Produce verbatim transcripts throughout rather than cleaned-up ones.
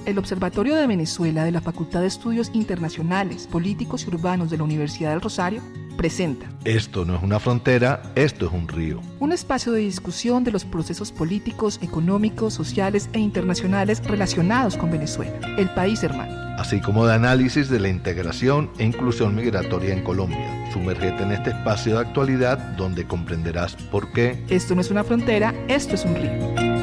El Observatorio de Venezuela de la Facultad de Estudios Internacionales, Políticos y Urbanos de la Universidad del Rosario presenta Esto no es una frontera, esto es un río. Un espacio de discusión de los procesos políticos, económicos, sociales e internacionales relacionados con Venezuela, el país hermano. Así como de análisis de la integración e inclusión migratoria en Colombia. Sumérgete en este espacio de actualidad donde comprenderás por qué Esto no es una frontera, esto es un río.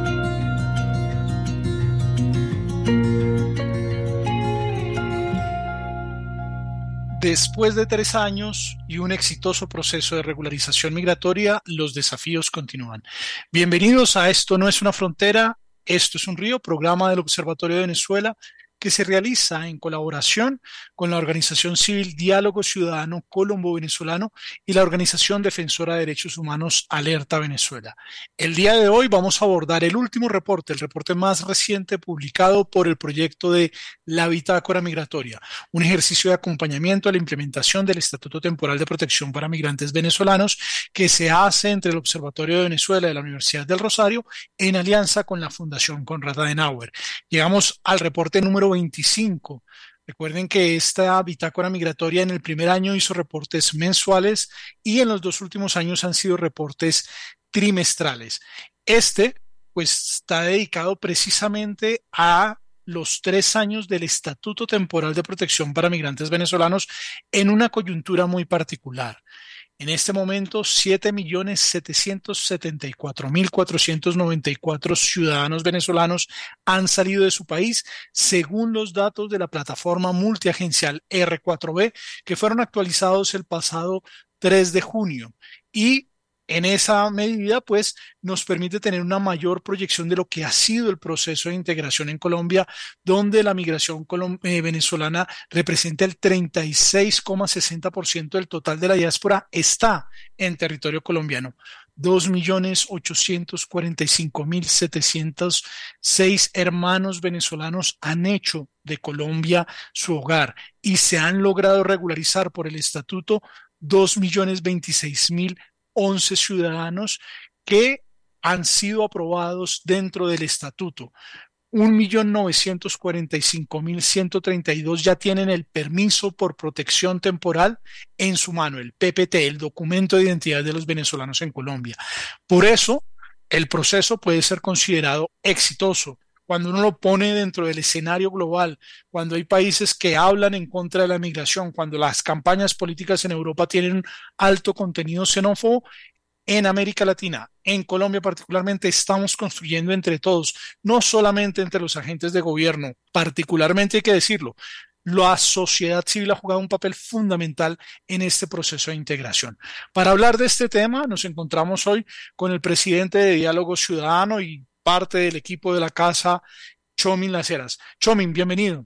Después de tres años y un exitoso proceso de regularización migratoria, los desafíos continúan. Bienvenidos a Esto no es una frontera, esto es un río, programa del Observatorio de Venezuela que se realiza en colaboración con la organización civil Diálogo Ciudadano Colombo-Venezolano y la organización defensora de derechos humanos Alerta Venezuela. El día de hoy vamos a abordar el último reporte, el reporte más reciente publicado por el proyecto de la Bitácora Migratoria, un ejercicio de acompañamiento a la implementación del Estatuto Temporal de Protección para Migrantes Venezolanos que se hace entre el Observatorio de Venezuela de la Universidad del Rosario en alianza con la Fundación Konrad Adenauer. Llegamos al reporte número veinticinco. Recuerden que esta bitácora migratoria en el primer año hizo reportes mensuales y en los dos últimos años han sido reportes trimestrales. Este, pues, está dedicado precisamente a los tres años del Estatuto Temporal de Protección para Migrantes Venezolanos en una coyuntura muy particular. En este momento, siete millones setecientos setenta y cuatro mil cuatrocientos noventa y cuatro ciudadanos venezolanos han salido de su país, según los datos de la plataforma multiagencial erre cuatro be, que fueron actualizados el pasado tres de junio. Y en esa medida, pues, nos permite tener una mayor proyección de lo que ha sido el proceso de integración en Colombia, donde la migración colom- eh, venezolana representa el treinta y seis coma sesenta por ciento del total de la diáspora, está en territorio colombiano. dos millones ochocientos cuarenta y cinco mil setecientos seis hermanos venezolanos han hecho de Colombia su hogar y se han logrado regularizar por el estatuto dos millones veintiséis mil once ciudadanos que han sido aprobados dentro del estatuto. un millón novecientos cuarenta y cinco mil ciento treinta y dos ya tienen el permiso por protección temporal en su mano, el pe pe te, el documento de identidad de los venezolanos en Colombia. Por eso, el proceso puede ser considerado exitoso. Cuando uno lo pone dentro del escenario global, cuando hay países que hablan en contra de la migración, cuando las campañas políticas en Europa tienen un alto contenido xenófobo, en América Latina, en Colombia particularmente, estamos construyendo entre todos, no solamente entre los agentes de gobierno, particularmente hay que decirlo, la sociedad civil ha jugado un papel fundamental en este proceso de integración. Para hablar de este tema, nos encontramos hoy con el presidente de Diálogo Ciudadano y parte del equipo de la casa, Chomin Las Heras. Chomin, bienvenido.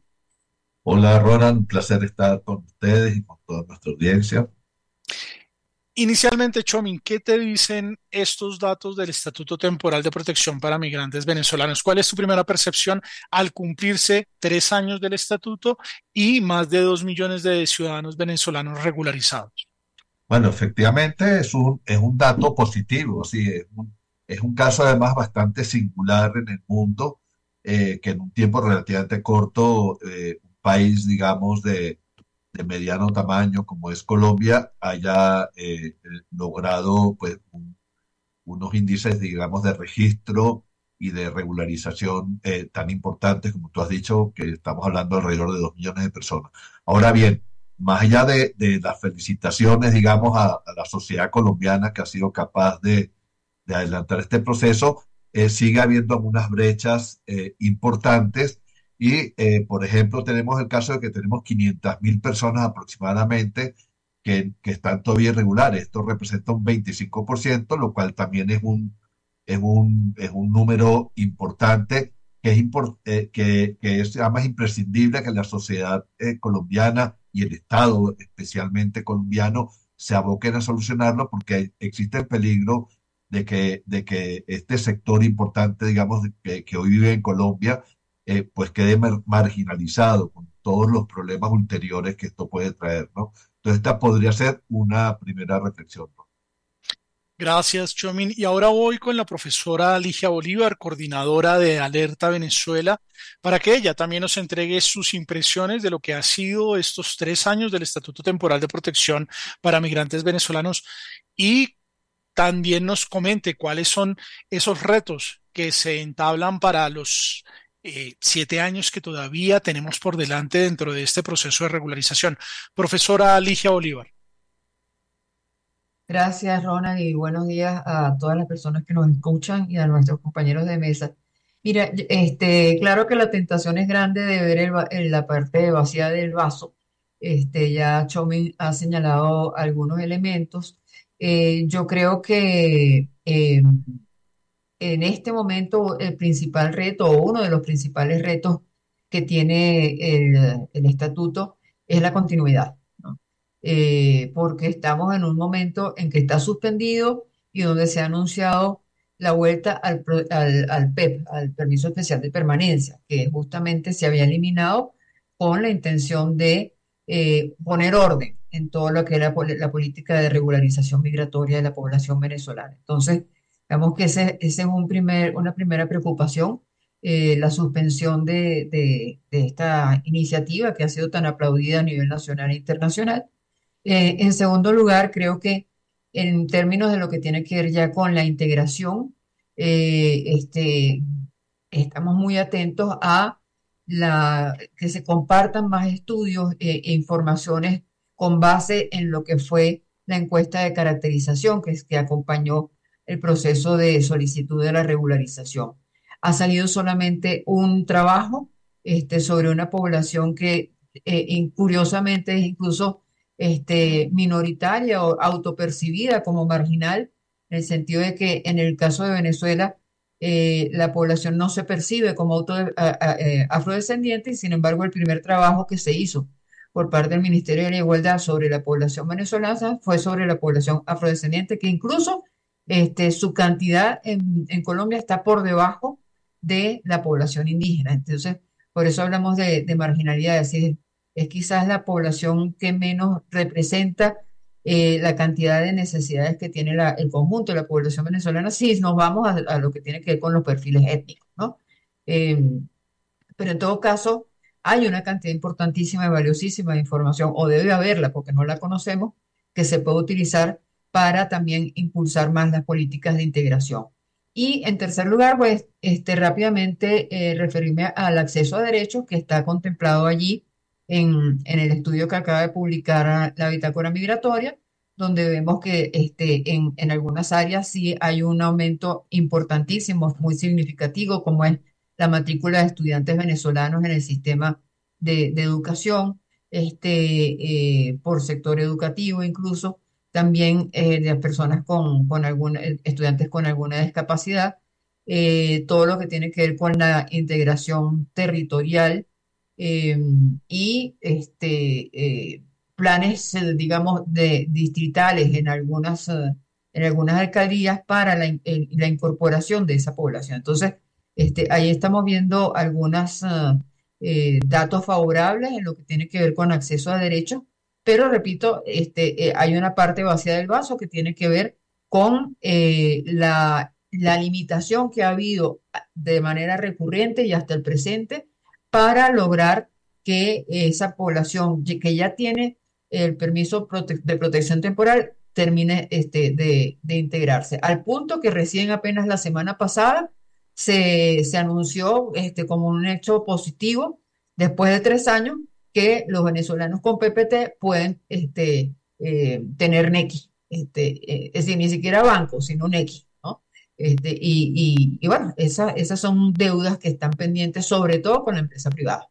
Hola Ronan, un placer estar con ustedes y con toda nuestra audiencia. Inicialmente, Chomin, ¿qué te dicen estos datos del Estatuto Temporal de Protección para Migrantes Venezolanos? ¿Cuál es tu primera percepción al cumplirse tres años del estatuto y más de dos millones de ciudadanos venezolanos regularizados? Bueno, efectivamente es un, es un dato positivo, sí, es un, es un caso además bastante singular en el mundo, eh, que en un tiempo relativamente corto, eh, un país, digamos, de, de mediano tamaño como es Colombia, haya eh, logrado pues un- unos índices, digamos, de registro y de regularización eh, tan importantes como tú has dicho, que estamos hablando alrededor de dos millones de personas. Ahora bien, más allá de, de las felicitaciones, digamos, a, a la sociedad colombiana que ha sido capaz de, de adelantar este proceso, eh, sigue habiendo algunas brechas eh, importantes y, eh, por ejemplo, tenemos el caso de que tenemos quinientas mil personas aproximadamente que, que están todavía irregulares. Esto representa un veinticinco por ciento, lo cual también es un, es un, es un número importante que es, impor- eh, que, que es además imprescindible que la sociedad eh, colombiana y el Estado, especialmente colombiano, se aboquen a solucionarlo porque existe el peligro de que, de que este sector importante, digamos, de que, que hoy vive en Colombia, eh, pues quede mar- marginalizado con todos los problemas ulteriores que esto puede traer, ¿no? Entonces, esta podría ser una primera reflexión, ¿no? Gracias, Chomin. Y ahora voy con la profesora Ligia Bolívar, coordinadora de Alerta Venezuela, para que ella también nos entregue sus impresiones de lo que ha sido estos tres años del Estatuto Temporal de Protección para Migrantes Venezolanos y también nos comente cuáles son esos retos que se entablan para los eh, siete años que todavía tenemos por delante dentro de este proceso de regularización. Profesora Ligia Bolívar. Gracias, Ronald, y buenos días a todas las personas que nos escuchan y a nuestros compañeros de mesa. Mira, y- este, claro que la tentación es grande de ver el va- el- la parte vacía del vaso. Este, ya Chomin ha señalado algunos elementos. Eh, yo creo que eh, en este momento el principal reto o uno de los principales retos que tiene el, el estatuto es la continuidad, ¿no? Eh, porque estamos en un momento en que está suspendido y donde se ha anunciado la vuelta al, pro- al, al P E P, al Permiso Especial de Permanencia, que justamente se había eliminado con la intención de eh, poner orden en todo lo que era la, pol- la política de regularización migratoria de la población venezolana. Entonces, digamos que ese, ese es un primer, una primera preocupación, eh, la suspensión de, de- de esta iniciativa que ha sido tan aplaudida a nivel nacional e internacional. Eh, en segundo lugar, creo que en términos de lo que tiene que ver ya con la integración, eh, este, estamos muy atentos a la, que se compartan más estudios eh, e informaciones con base en lo que fue la encuesta de caracterización que, es- que acompañó el proceso de solicitud de la regularización. Ha salido solamente un trabajo este, sobre una población que eh, in- curiosamente es incluso este, minoritaria o autopercibida como marginal, en el sentido de que en el caso de Venezuela eh, la población no se percibe como auto, a- a- eh, afrodescendiente y sin embargo el primer trabajo que se hizo por parte del Ministerio de la Igualdad sobre la población venezolana fue sobre la población afrodescendiente, que incluso este, su cantidad en, en Colombia está por debajo de la población indígena. Entonces, por eso hablamos de, de marginalidad, es decir, es quizás la población que menos representa eh, la cantidad de necesidades que tiene la- el conjunto de la población venezolana si nos vamos a, a lo que tiene que ver con los perfiles étnicos, ¿no? Eh, pero en todo caso, hay una cantidad importantísima y valiosísima de información, o debe haberla porque no la conocemos, que se puede utilizar para también impulsar más las políticas de integración. Y en tercer lugar, pues, este, rápidamente eh, referirme al acceso a derechos que está contemplado allí en, en el estudio que acaba de publicar la Bitácora Migratoria, donde vemos que este, en, en algunas áreas sí hay un aumento importantísimo, muy significativo, como es la matrícula de estudiantes venezolanos en el sistema de, de educación, este, eh, por sector educativo incluso, también eh, de las personas con, con alguna, eh, estudiantes con alguna discapacidad, eh, todo lo que tiene que ver con la integración territorial eh, y este, eh, planes, eh, digamos, de, distritales en algunas, eh, en algunas alcaldías para la, in- el- la incorporación de esa población. Entonces, este, ahí estamos viendo algunos datos favorables en lo que tiene que ver con acceso a derechos, pero repito, este, eh, hay una parte vacía del vaso que tiene que ver con eh, la, la limitación que ha habido de manera recurrente y hasta el presente para lograr que esa población ye- que ya tiene el permiso prote- de protección temporal termine este, de, de integrarse. Al punto que recién apenas la semana pasada se, se anunció este, como un hecho positivo después de tres años que los venezolanos con P P T pueden este, eh, tener NECI. Este, eh, es decir, ni siquiera banco, sino NECI, ¿no? Este, y, y, y bueno, esa- esas son deudas que están pendientes, sobre todo con la empresa privada.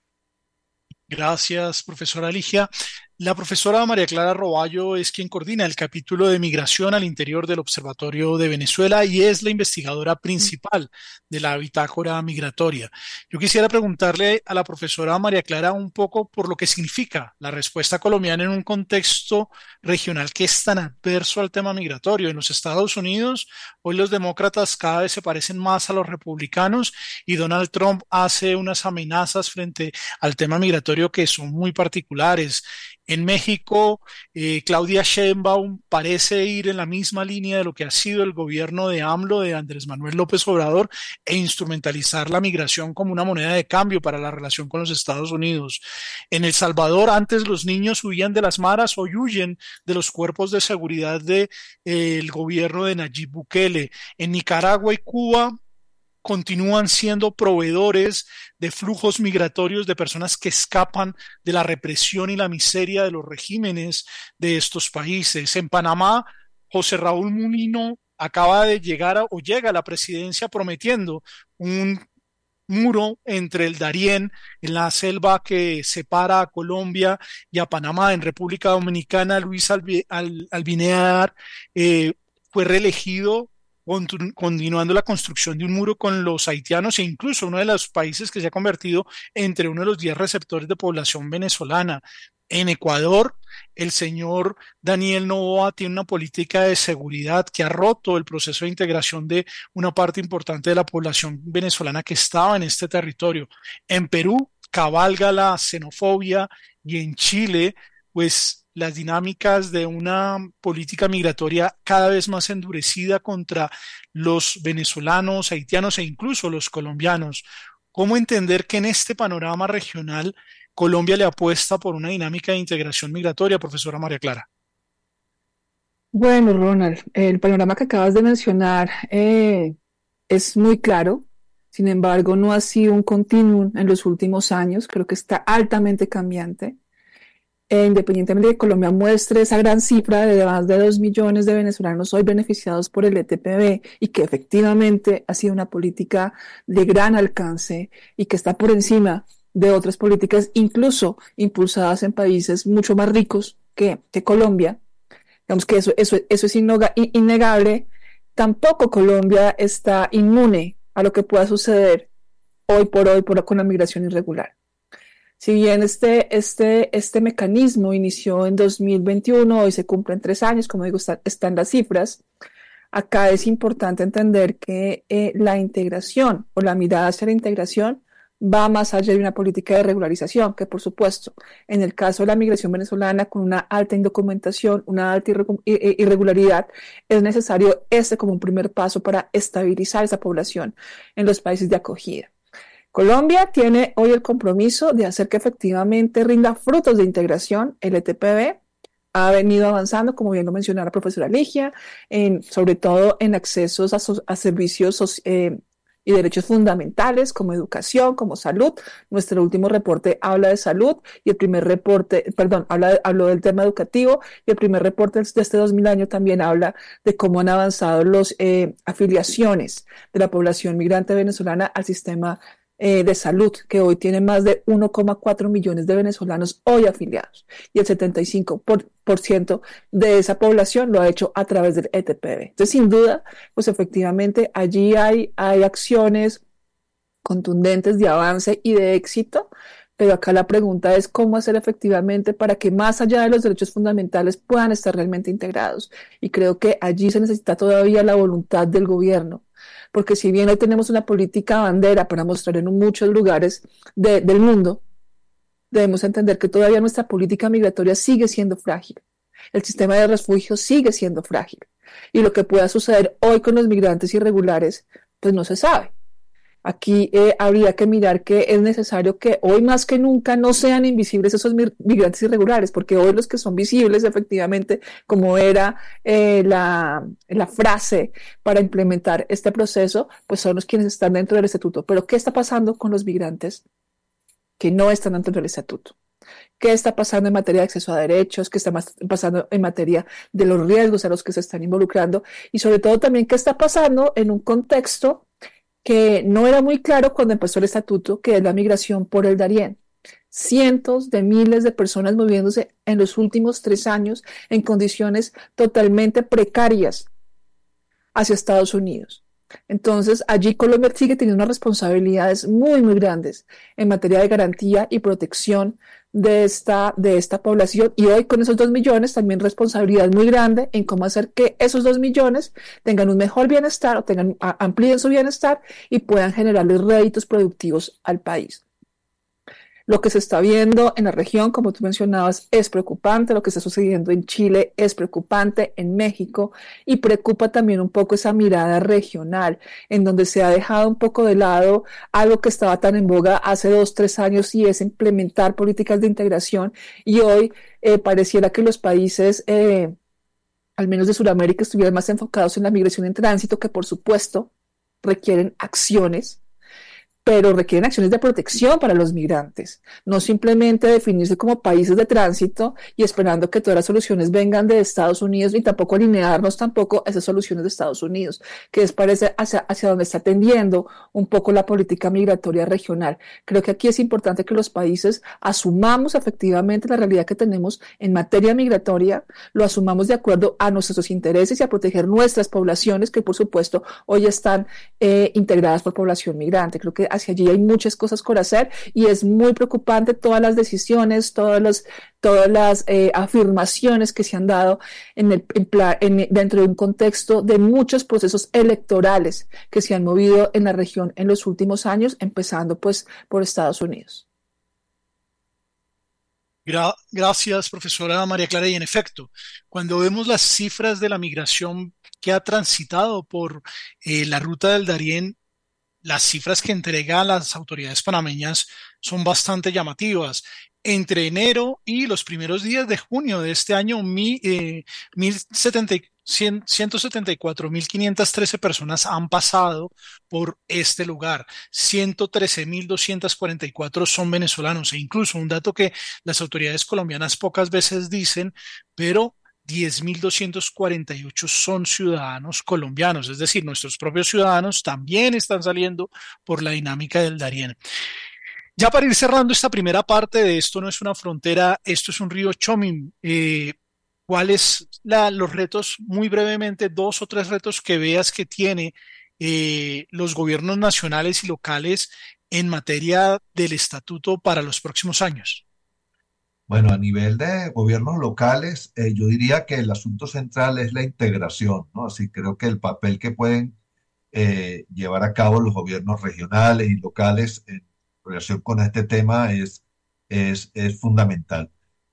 Gracias, profesora Ligia. La profesora María Clara Roballo es quien coordina el capítulo de migración al interior del Observatorio de Venezuela y es la investigadora principal de la bitácora migratoria. Yo quisiera preguntarle a la profesora María Clara un poco por lo que significa la respuesta colombiana en un contexto regional que es tan adverso al tema migratorio. En los Estados Unidos, hoy los demócratas cada vez se parecen más a los republicanos y Donald Trump hace unas amenazas frente al tema migratorio que son muy particulares. En México, eh, Claudia Sheinbaum parece ir en la misma línea de lo que ha sido el gobierno de AMLO, de Andrés Manuel López Obrador, e instrumentalizar la migración como una moneda de cambio para la relación con los Estados Unidos. En El Salvador, antes los niños huían de las maras, hoy huyen de los cuerpos de seguridad del de, eh, gobierno de Nayib Bukele. En Nicaragua y Cuba continúan siendo proveedores de flujos migratorios de personas que escapan de la represión y la miseria de los regímenes de estos países. En Panamá, José Raúl Mulino acaba de llegar a, o llega a la presidencia prometiendo un muro entre el Darién, en la selva que separa a Colombia y a Panamá. En República Dominicana, Luis Albi, Al, Albinear eh, fue reelegido, continuando la construcción de un muro con los haitianos, e incluso uno de los países que se ha convertido entre uno de los diez receptores de población venezolana. En Ecuador, el señor Daniel Noboa tiene una política de seguridad que ha roto el proceso de integración de una parte importante de la población venezolana que estaba en este territorio. En Perú, cabalga la xenofobia, y en Chile, pues las dinámicas de una política migratoria cada vez más endurecida contra los venezolanos, haitianos e incluso los colombianos. ¿Cómo entender que en este panorama regional Colombia le apuesta por una dinámica de integración migratoria, profesora María Clara? Bueno, Ronald, el panorama que acabas de mencionar eh, es muy claro. Sin embargo, no ha sido un continuum en los últimos años. Creo que está altamente cambiante. E independientemente de que Colombia muestre esa gran cifra de más de dos millones de venezolanos hoy beneficiados por el E T P B, y que efectivamente ha sido una política de gran alcance y que está por encima de otras políticas, incluso impulsadas en países mucho más ricos que, que Colombia, digamos que eso, eso, eso es innegable. Tampoco Colombia está inmune a lo que pueda suceder hoy por hoy por, con la migración irregular. Si bien este, este, este mecanismo inició en dos mil veintiuno, hoy se cumplen tres años, como digo, está, están las cifras. Acá es importante entender que eh, la integración o la mirada hacia la integración va más allá de una política de regularización, que por supuesto, en el caso de la migración venezolana, con una alta indocumentación, una alta irre- irregularidad, es necesario este como un primer paso para estabilizar esa población en los países de acogida. Colombia tiene hoy el compromiso de hacer que efectivamente rinda frutos de integración. El E T P B ha venido avanzando, como bien lo mencionó la profesora Ligia, en, sobre todo en accesos a, so, a servicios eh, y derechos fundamentales como educación, como salud. Nuestro último reporte habla de salud, y el primer reporte, perdón, habla de, habló del tema educativo, y el primer reporte de este dos mil año también habla de cómo han avanzado las eh, afiliaciones de la población migrante venezolana al sistema Eh, de salud, que hoy tiene más de uno coma cuatro millones de venezolanos hoy afiliados, y el setenta y cinco por ciento de esa población lo ha hecho a través del E T P B. Entonces, sin duda, pues efectivamente allí hay, hay acciones contundentes de avance y de éxito, pero acá la pregunta es cómo hacer efectivamente para que más allá de los derechos fundamentales puedan estar realmente integrados, y creo que allí se necesita todavía la voluntad del gobierno. Porque si bien hoy tenemos una política bandera para mostrar en muchos lugares de, del mundo, debemos entender que todavía nuestra política migratoria sigue siendo frágil. El sistema de refugio sigue siendo frágil. Y lo que pueda suceder hoy con los migrantes irregulares, pues no se sabe. Aquí eh, habría que mirar que es necesario que hoy más que nunca no sean invisibles esos migrantes irregulares, porque hoy los que son visibles efectivamente, como era eh, la, la frase para implementar este proceso, pues son los quienes están dentro del estatuto. Pero ¿qué está pasando con los migrantes que no están dentro del estatuto? ¿Qué está pasando en materia de acceso a derechos? ¿Qué está pasando en materia de los riesgos a los que se están involucrando? Y sobre todo también, ¿qué está pasando en un contexto que no era muy claro cuando empezó el estatuto, que es la migración por el Darién? Cientos de miles de personas moviéndose en los últimos tres años en condiciones totalmente precarias hacia Estados Unidos. Entonces, allí Colombia sigue teniendo unas responsabilidades muy, muy grandes en materia de garantía y protección de esta, de esta población, y hoy con esos dos millones también responsabilidad muy grande en cómo hacer que esos dos millones tengan un mejor bienestar o tengan, amplíen su bienestar y puedan generarles réditos productivos al país. Lo que se está viendo en la región, como tú mencionabas, es preocupante. Lo que está sucediendo en Chile es preocupante, en México, y preocupa también un poco esa mirada regional, en donde se ha dejado un poco de lado algo que estaba tan en boga hace dos, tres años, y es implementar políticas de integración. Y hoy eh, pareciera que los países, eh, al menos de Sudamérica, estuvieran más enfocados en la migración en tránsito, que por supuesto requieren acciones, pero requieren acciones de protección para los migrantes, no simplemente definirse como países de tránsito y esperando que todas las soluciones vengan de Estados Unidos, ni tampoco alinearnos tampoco a esas soluciones de Estados Unidos, que es parece hacia, hacia donde está tendiendo un poco la política migratoria regional. Creo que aquí es importante que los países asumamos efectivamente la realidad que tenemos en materia migratoria, lo asumamos de acuerdo a nuestros intereses y a proteger nuestras poblaciones, que por supuesto hoy están eh, integradas por población migrante. Creo que hacia allí hay muchas cosas por hacer y es muy preocupante todas las decisiones, todas las, todas las eh, afirmaciones que se han dado en el, en plan, en, dentro de un contexto de muchos procesos electorales que se han movido en la región en los últimos años, empezando pues por Estados Unidos. Gra- gracias, profesora María Clara. Y en efecto, cuando vemos las cifras de la migración que ha transitado por eh, la ruta del Darién, las cifras que entregan las autoridades panameñas son bastante llamativas. Entre enero y los primeros días de junio de este año, mi, eh, mil setenta y- cien- ciento setenta y cuatro mil quinientas trece personas han pasado por este lugar. ciento trece mil doscientos cuarenta y cuatro son venezolanos, e incluso un dato que las autoridades colombianas pocas veces dicen, pero diez mil doscientos cuarenta y ocho son ciudadanos colombianos, es decir, nuestros propios ciudadanos también están saliendo por la dinámica del Darién. Ya para ir cerrando esta primera parte de Esto no es una frontera, esto es un río Chomin, eh, ¿cuáles la- los retos, muy brevemente, dos o tres retos que veas que tiene eh, los gobiernos nacionales y locales en materia del estatuto para los próximos años? Bueno, a nivel de gobiernos locales, eh, yo diría que el asunto central es la integración, ¿no? Así creo que el papel que pueden eh, llevar a cabo los gobiernos regionales y locales en relación con este tema es, es, es fundamental.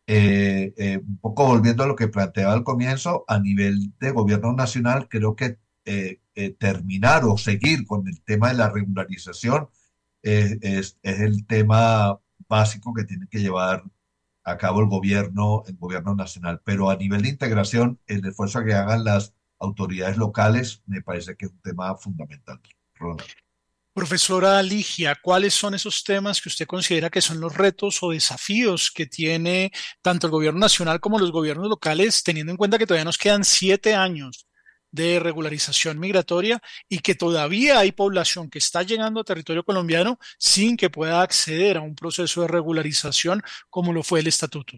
Eh, eh, un poco volviendo a lo que planteaba al comienzo, a nivel de gobierno nacional, creo que eh, eh, terminar o seguir con el tema de la regularización eh, es, es el tema básico que tiene que llevar a cabo el gobierno, el gobierno nacional. Pero a nivel de integración, el esfuerzo que hagan las autoridades locales me parece que es un tema fundamental. Ronald. Profesora Ligia, ¿cuáles son esos temas que usted considera que son los retos o desafíos que tiene tanto el gobierno nacional como los gobiernos locales, teniendo en cuenta que todavía nos quedan siete años de regularización migratoria y que todavía hay población que está llegando a territorio colombiano sin que pueda acceder a un proceso de regularización como lo fue el estatuto?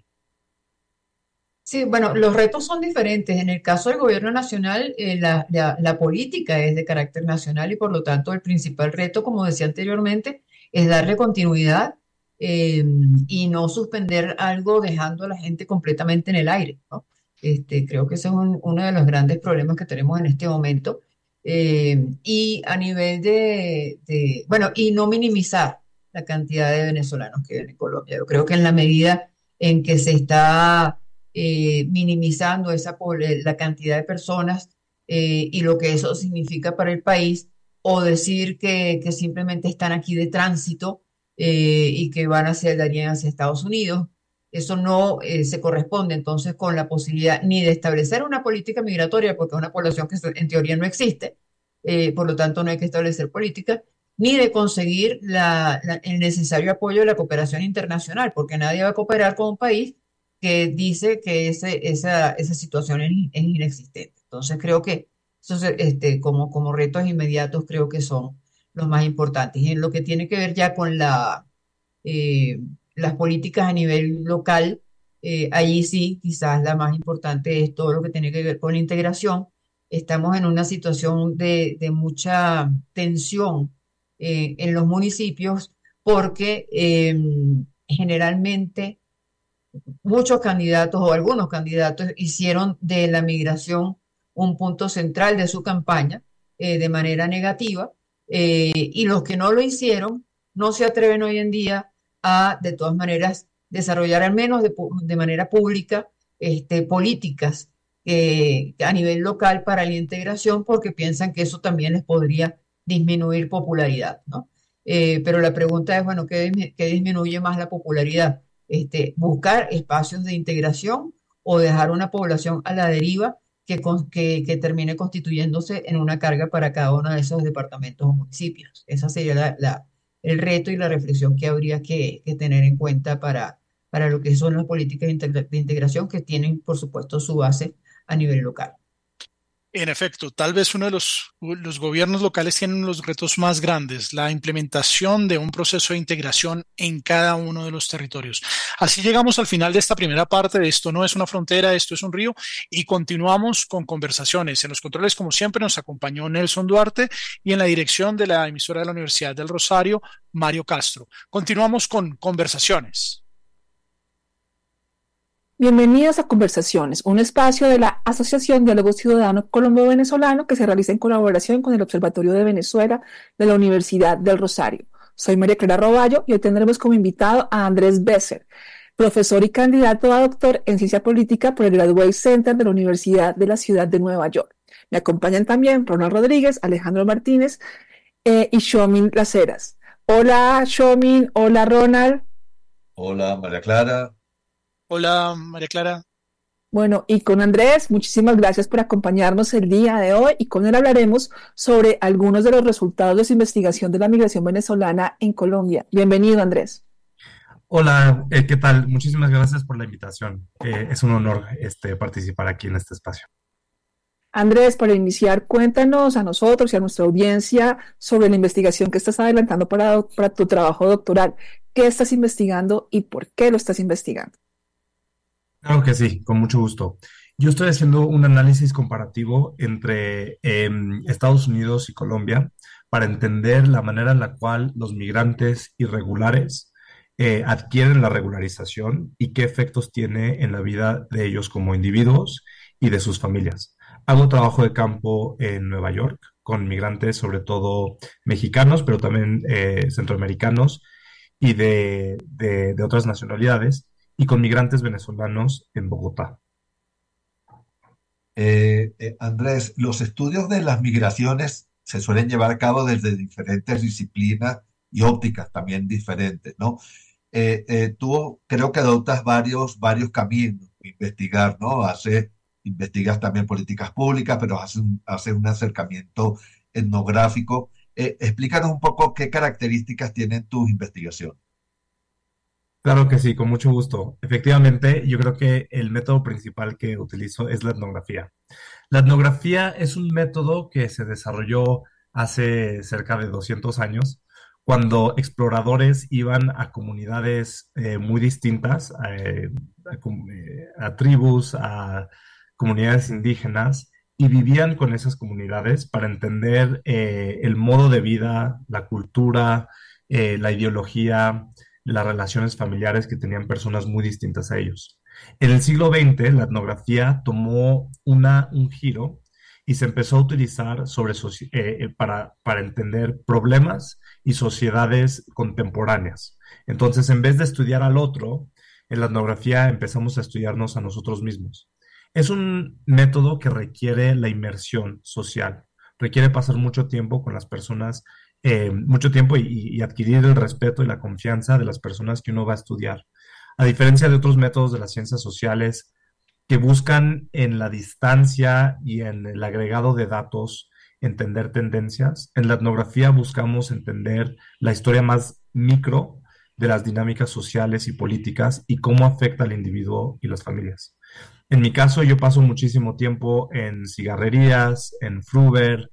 Sí, bueno, los retos son diferentes. En el caso del gobierno nacional, eh, la, la- la política es de carácter nacional y por lo tanto el principal reto, como decía anteriormente, es darle continuidad eh, y no suspender algo dejando a la gente completamente en el aire, ¿no? Este, creo que ese es un- uno de los grandes problemas que tenemos en este momento. Eh, y a nivel de, de, bueno, y no minimizar la cantidad de venezolanos que viven en Colombia. Yo creo que en la medida en que se está eh, minimizando esa, la cantidad de personas eh, y lo que eso significa para el país, o decir que, que simplemente están aquí de tránsito eh, y que van hacia el Darién, hacia Estados Unidos. Eso no eh, se corresponde entonces con la posibilidad ni de establecer una política migratoria, porque es una población que en teoría no existe, eh, por lo tanto no hay que establecer política, ni de conseguir la, la, el necesario apoyo de la cooperación internacional, porque nadie va a cooperar con un país que dice que ese, esa, esa situación es, es inexistente. Entonces creo que esos, este, como, como retos inmediatos creo que son los más importantes. Y en lo que tiene que ver ya con la, eh, las políticas a nivel local, eh, allí sí, quizás la más importante es todo lo que tiene que ver con la integración. Estamos en una situación de, de mucha tensión eh, en los municipios porque eh, generalmente muchos candidatos o algunos candidatos hicieron de la migración un punto central de su campaña eh, de manera negativa eh, y los que no lo hicieron no se atreven hoy en día a, de todas maneras, desarrollar al menos de, de manera pública este, políticas eh, a nivel local para la integración, porque piensan que eso también les podría disminuir popularidad, ¿no? Eh, pero la pregunta es, bueno, ¿qué, qué disminuye más la popularidad? Este, buscar espacios de integración o dejar una población a la deriva que, con, que, que termine constituyéndose en una carga para cada uno de esos departamentos o municipios. Esa sería la, la, el reto y la reflexión que habría que, que tener en cuenta para, para lo que son las políticas de, integra de integración que tienen, por supuesto, su base a nivel local. En efecto, tal vez uno de los, los gobiernos locales tienen los retos más grandes, la implementación de un proceso de integración en cada uno de los territorios. Así llegamos al final de esta primera parte de Esto no es una frontera, esto es un río, y continuamos con conversaciones. En los controles, como siempre, nos acompañó Nelson Duarte y en la dirección de la emisora de la Universidad del Rosario, Mario Castro. Continuamos con conversaciones. Bienvenidos a Conversaciones, un espacio de la Asociación Diálogo Ciudadano Colombo-Venezolano que se realiza en colaboración con el Observatorio de Venezuela de la Universidad del Rosario. Soy María Clara Roballo y hoy tendremos como invitado a Andrés Besser, profesor y candidato a doctor en Ciencia Política por el Graduate Center de la Universidad de la Ciudad de Nueva York. Me acompañan también Ronald Rodríguez, Alejandro Martínez eh, y Shomin Laceras. Hola Shomin, hola Ronald. Hola María Clara. Hola, María Clara. Bueno, y con Andrés, muchísimas gracias por acompañarnos el día de hoy y con él hablaremos sobre algunos de los resultados de su investigación de la migración venezolana en Colombia. Bienvenido, Andrés. Hola, eh, ¿qué tal? Muchísimas gracias por la invitación. Eh, es un honor este, participar aquí en este espacio. Andrés, para iniciar, cuéntanos a nosotros y a nuestra audiencia sobre la investigación que estás adelantando para, para tu trabajo doctoral. ¿Qué estás investigando y por qué lo estás investigando? Claro que sí, con mucho gusto. Yo estoy haciendo un análisis comparativo entre eh, Estados Unidos y Colombia para entender la manera en la cual los migrantes irregulares eh, adquieren la regularización y qué efectos tiene en la vida de ellos como individuos y de sus familias. Hago trabajo de campo en Nueva York con migrantes, sobre todo mexicanos, pero también eh, centroamericanos y de, de, de otras nacionalidades, y con migrantes venezolanos en Bogotá. Eh, eh, Andrés, los estudios de las migraciones se suelen llevar a cabo desde diferentes disciplinas y ópticas también diferentes, ¿no? Eh, eh, tú creo que adoptas varios, varios caminos de investigar, ¿no? Hace, investigas también políticas públicas, pero haces un, haces un acercamiento etnográfico. Eh, explícanos un poco qué características tienen tus investigaciones. Claro que sí, con mucho gusto. Efectivamente, yo creo que el método principal que utilizo es la etnografía. La etnografía es un método que se desarrolló hace cerca de doscientos años, cuando exploradores iban a comunidades eh, muy distintas, eh, a, eh, a tribus, a comunidades indígenas, y vivían con esas comunidades para entender eh, el modo de vida, la cultura, eh, la ideología, las relaciones familiares que tenían personas muy distintas a ellos. En el siglo veinte, la etnografía tomó una, un giro y se empezó a utilizar sobre, eh, para, para entender problemas y sociedades contemporáneas. Entonces, en vez de estudiar al otro, en la etnografía empezamos a estudiarnos a nosotros mismos. Es un método que requiere la inmersión social, requiere pasar mucho tiempo con las personas, eh, mucho tiempo y, y adquirir el respeto y la confianza de las personas que uno va a estudiar. A diferencia de otros métodos de las ciencias sociales que buscan en la distancia y en el agregado de datos entender tendencias, en la etnografía buscamos entender la historia más micro de las dinámicas sociales y políticas y cómo afecta al individuo y las familias. En mi caso, yo paso muchísimo tiempo en cigarrerías, en Fruver,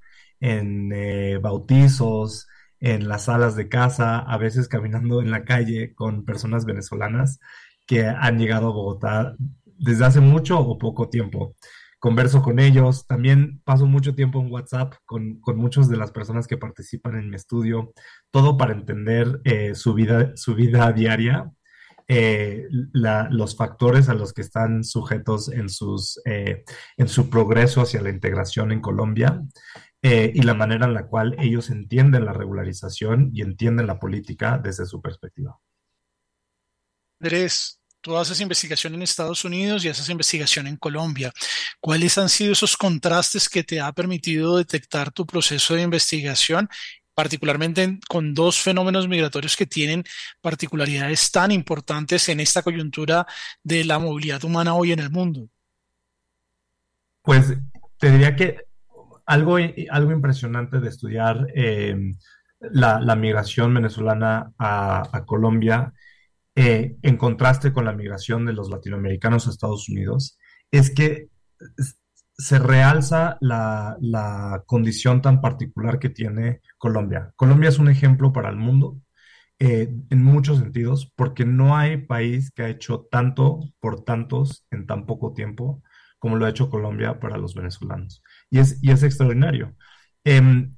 en eh, bautizos, en las salas de casa, a veces caminando en la calle con personas venezolanas que han llegado a Bogotá desde hace mucho o poco tiempo. Converso con ellos, también paso mucho tiempo en WhatsApp con, con muchas de las personas que participan en mi estudio, todo para entender eh, su vida, su vida diaria, eh, la, los factores a los que están sujetos en, sus, eh, en su progreso hacia la integración en Colombia, eh, y la manera en la cual ellos entienden la regularización y entienden la política desde su perspectiva. Andrés, tú haces investigación en Estados Unidos y haces investigación en Colombia. ¿Cuáles han sido esos contrastes que te ha permitido detectar tu proceso de investigación, particularmente en- con dos fenómenos migratorios que tienen particularidades tan importantes en esta coyuntura de la movilidad humana hoy en el mundo? Pues te diría que algo, algo impresionante de estudiar eh, la, la migración venezolana a, a Colombia, eh, en contraste con la migración de los latinoamericanos a Estados Unidos, es que s- se realza la, la condición tan particular que tiene Colombia. Colombia es un ejemplo para el mundo, eh, en muchos sentidos, porque no hay país que ha hecho tanto por tantos en tan poco tiempo como lo ha hecho Colombia para los venezolanos. Y es, y es extraordinario. Em,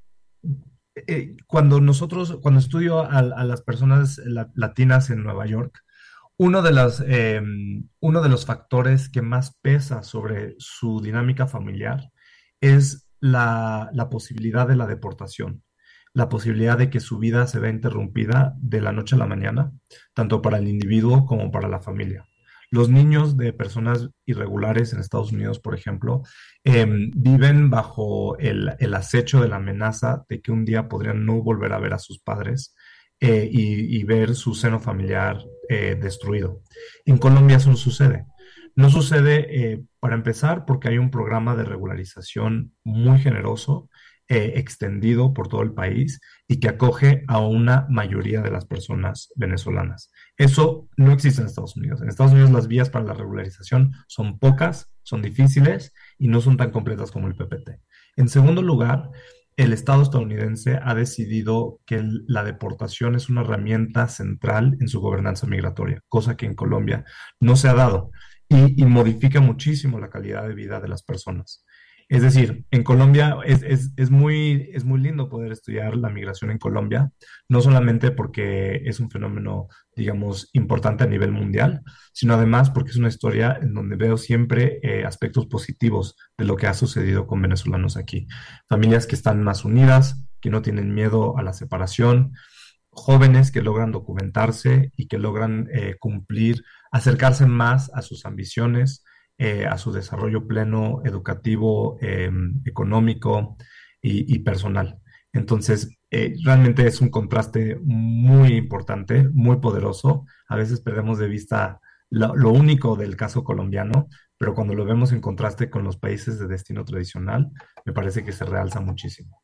eh, cuando nosotros, cuando estudio a, a las personas la- latinas en Nueva York, uno de las, eh, uno de los factores que más pesa sobre su dinámica familiar es la, la posibilidad de la deportación, la posibilidad de que su vida se vea interrumpida de la noche a la mañana, tanto para el individuo como para la familia. Los niños de personas irregulares en Estados Unidos, por ejemplo, eh, viven bajo el, el acecho de la amenaza de que un día podrían no volver a ver a sus padres, eh, y, y ver su seno familiar eh, destruido. En Colombia eso no sucede. No sucede, eh, para empezar, porque hay un programa de regularización muy generoso, eh, extendido por todo el país y que acoge a una mayoría de las personas venezolanas. Eso no existe en Estados Unidos. En Estados Unidos las vías para la regularización son pocas, son difíciles y no son tan completas como el P P T. En segundo lugar, el Estado estadounidense ha decidido que el- la deportación es una herramienta central en su gobernanza migratoria, cosa que en Colombia no se ha dado y, y modifica muchísimo la calidad de vida de las personas. Es decir, en Colombia es, es, es muy, es muy lindo poder estudiar la migración en Colombia, no solamente porque es un fenómeno, digamos, importante a nivel mundial, sino además porque es una historia en donde veo siempre eh, aspectos positivos de lo que ha sucedido con venezolanos aquí. Familias que están más unidas, que no tienen miedo a la separación, jóvenes que logran documentarse y que logran eh, cumplir, acercarse más a sus ambiciones, eh, a su desarrollo pleno, educativo, eh, económico y, y personal. Entonces, eh, realmente es un contraste muy importante, muy poderoso. A veces perdemos de vista lo, lo único del caso colombiano, pero cuando lo vemos en contraste con los países de destino tradicional, me parece que se realza muchísimo.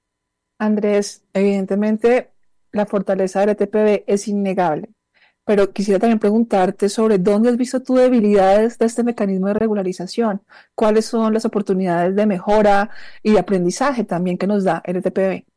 Andrés, evidentemente la fortaleza del E T P B es innegable, pero quisiera también preguntarte sobre dónde has visto tú debilidades de este mecanismo de regularización, cuáles son las oportunidades de mejora y de aprendizaje también que nos da el E T P B.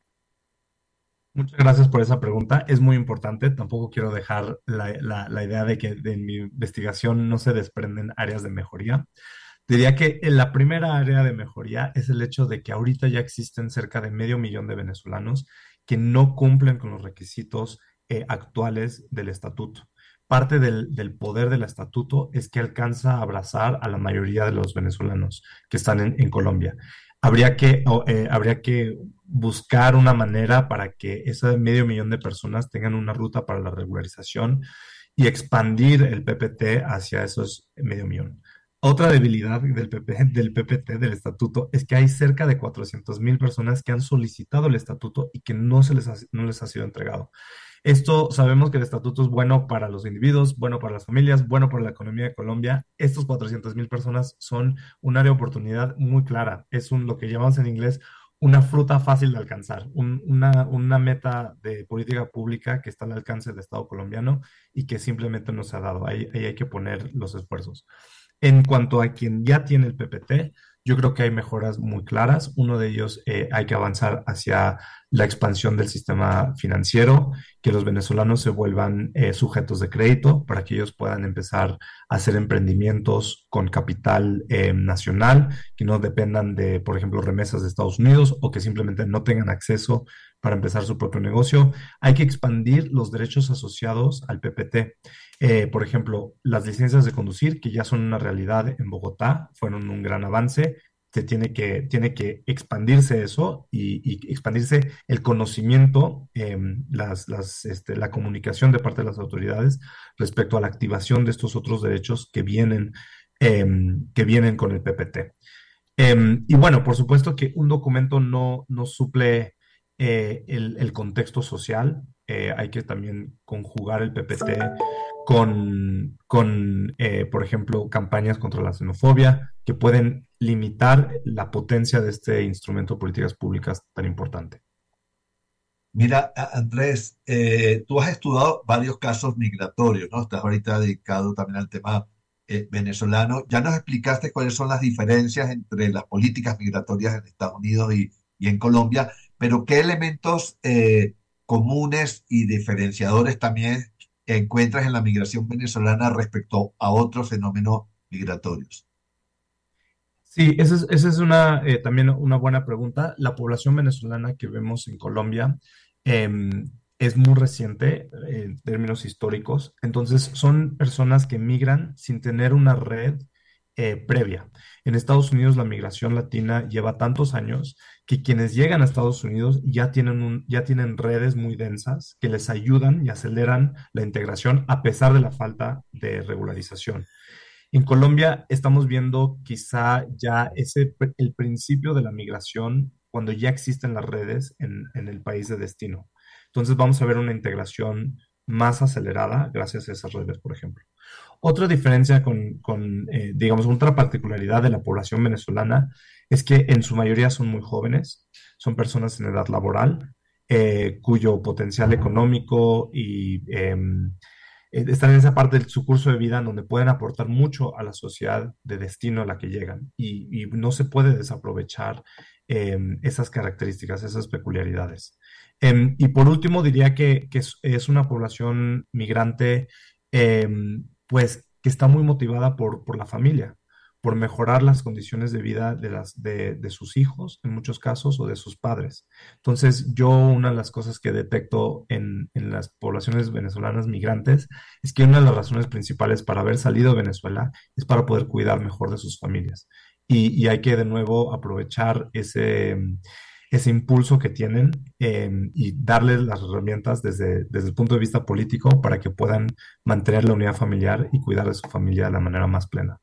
Muchas gracias por esa pregunta. Es muy importante. Tampoco quiero dejar la, la- la idea de que de mi investigación no se desprenden áreas de mejoría. Diría que en la primera área de mejoría es el hecho de que ahorita ya existen cerca de medio millón de venezolanos que no cumplen con los requisitos eh, actuales del estatuto. Parte del, del poder del estatuto es que alcanza a abrazar a la mayoría de los venezolanos que están en, en Colombia. Habría que, o, eh, habría que buscar una manera para que ese medio millón de personas tengan una ruta para la regularización y expandir el P P T hacia esos medio millón. Otra debilidad del P P, del P P T, del estatuto, es que hay cerca de cuatrocientas mil personas que han solicitado el estatuto y que no, se les ha, no les ha sido entregado. Esto sabemos que el estatuto es bueno para los individuos, bueno para las familias, bueno para la economía de Colombia. Estos cuatrocientas mil personas son un área de oportunidad muy clara. Es un, lo que llamamos en inglés una fruta fácil de alcanzar, un, una, una meta de política pública que está al alcance del Estado colombiano y que simplemente no se ha dado. Ahí, ahí hay que poner los esfuerzos. En cuanto a quien ya tiene el P P T, yo creo que hay mejoras muy claras. Uno de ellos, eh, hay que avanzar hacia la expansión del sistema financiero, que los venezolanos se vuelvan eh, sujetos de crédito para que ellos puedan empezar a hacer emprendimientos con capital eh, nacional, que no dependan de, por ejemplo, remesas de Estados Unidos o que simplemente no tengan acceso para empezar su propio negocio. Hay que expandir los derechos asociados al P P T. Eh, por ejemplo, las licencias de conducir, que ya son una realidad en Bogotá, fueron un gran avance. se tiene que, tiene que expandirse eso y, y expandirse el conocimiento, eh, las, las, este, la comunicación de parte de las autoridades respecto a la activación de estos otros derechos que vienen, eh, que vienen con el P P T. Eh, y bueno, por supuesto que un documento no, no suple eh, el, el contexto social. Eh, hay que también conjugar el P P T con, con eh, por ejemplo, campañas contra la xenofobia que pueden limitar la potencia de este instrumento de políticas públicas tan importante. Mira, a- Andrés, eh, tú has estudiado varios casos migratorios, ¿no? Estás ahorita dedicado también al tema eh, venezolano. Ya nos explicaste cuáles son las diferencias entre las políticas migratorias en Estados Unidos y, y en Colombia, pero ¿qué elementos eh, comunes y diferenciadores también encuentras en la migración venezolana respecto a otros fenómenos migratorios? Sí, esa es, esa es una, eh, también una buena pregunta. La población venezolana que vemos en Colombia em, es muy reciente eh, en términos históricos. Entonces, son personas que migran sin tener una red eh, previa. En Estados Unidos, la migración latina lleva tantos años que quienes llegan a Estados Unidos ya tienen un- ya tienen redes muy densas que les ayudan y aceleran la integración a pesar de la falta de regularización. En Colombia estamos viendo quizá ya ese, pr- el principio de la migración cuando ya existen las redes en, en el país de destino. Entonces vamos a ver una integración más acelerada gracias a esas redes, por ejemplo. Otra diferencia con, con, eh, digamos, otra particularidad de la población venezolana es que en su mayoría son muy jóvenes, son personas en edad laboral, eh, cuyo potencial económico y em, eh, están en esa parte de su curso de vida en donde pueden aportar mucho a la sociedad de destino a la que llegan y, y no se puede desaprovechar eh, esas características, esas peculiaridades. Em, y por último, diría que, que es, es una población migrante, em, pues, que está muy motivada por, por la familia, por mejorar las condiciones de vida de, las, de, de sus hijos, en muchos casos, o de sus padres. Entonces, yo una de las cosas que detecto en, en las poblaciones venezolanas migrantes es que una de las razones principales para haber salido de Venezuela es para poder cuidar mejor de sus familias. Y, y hay que de nuevo aprovechar ese, ese impulso que tienen eh, y darles las herramientas desde, desde el punto de vista político para que puedan mantener la unidad familiar y cuidar de su familia de la manera más plena.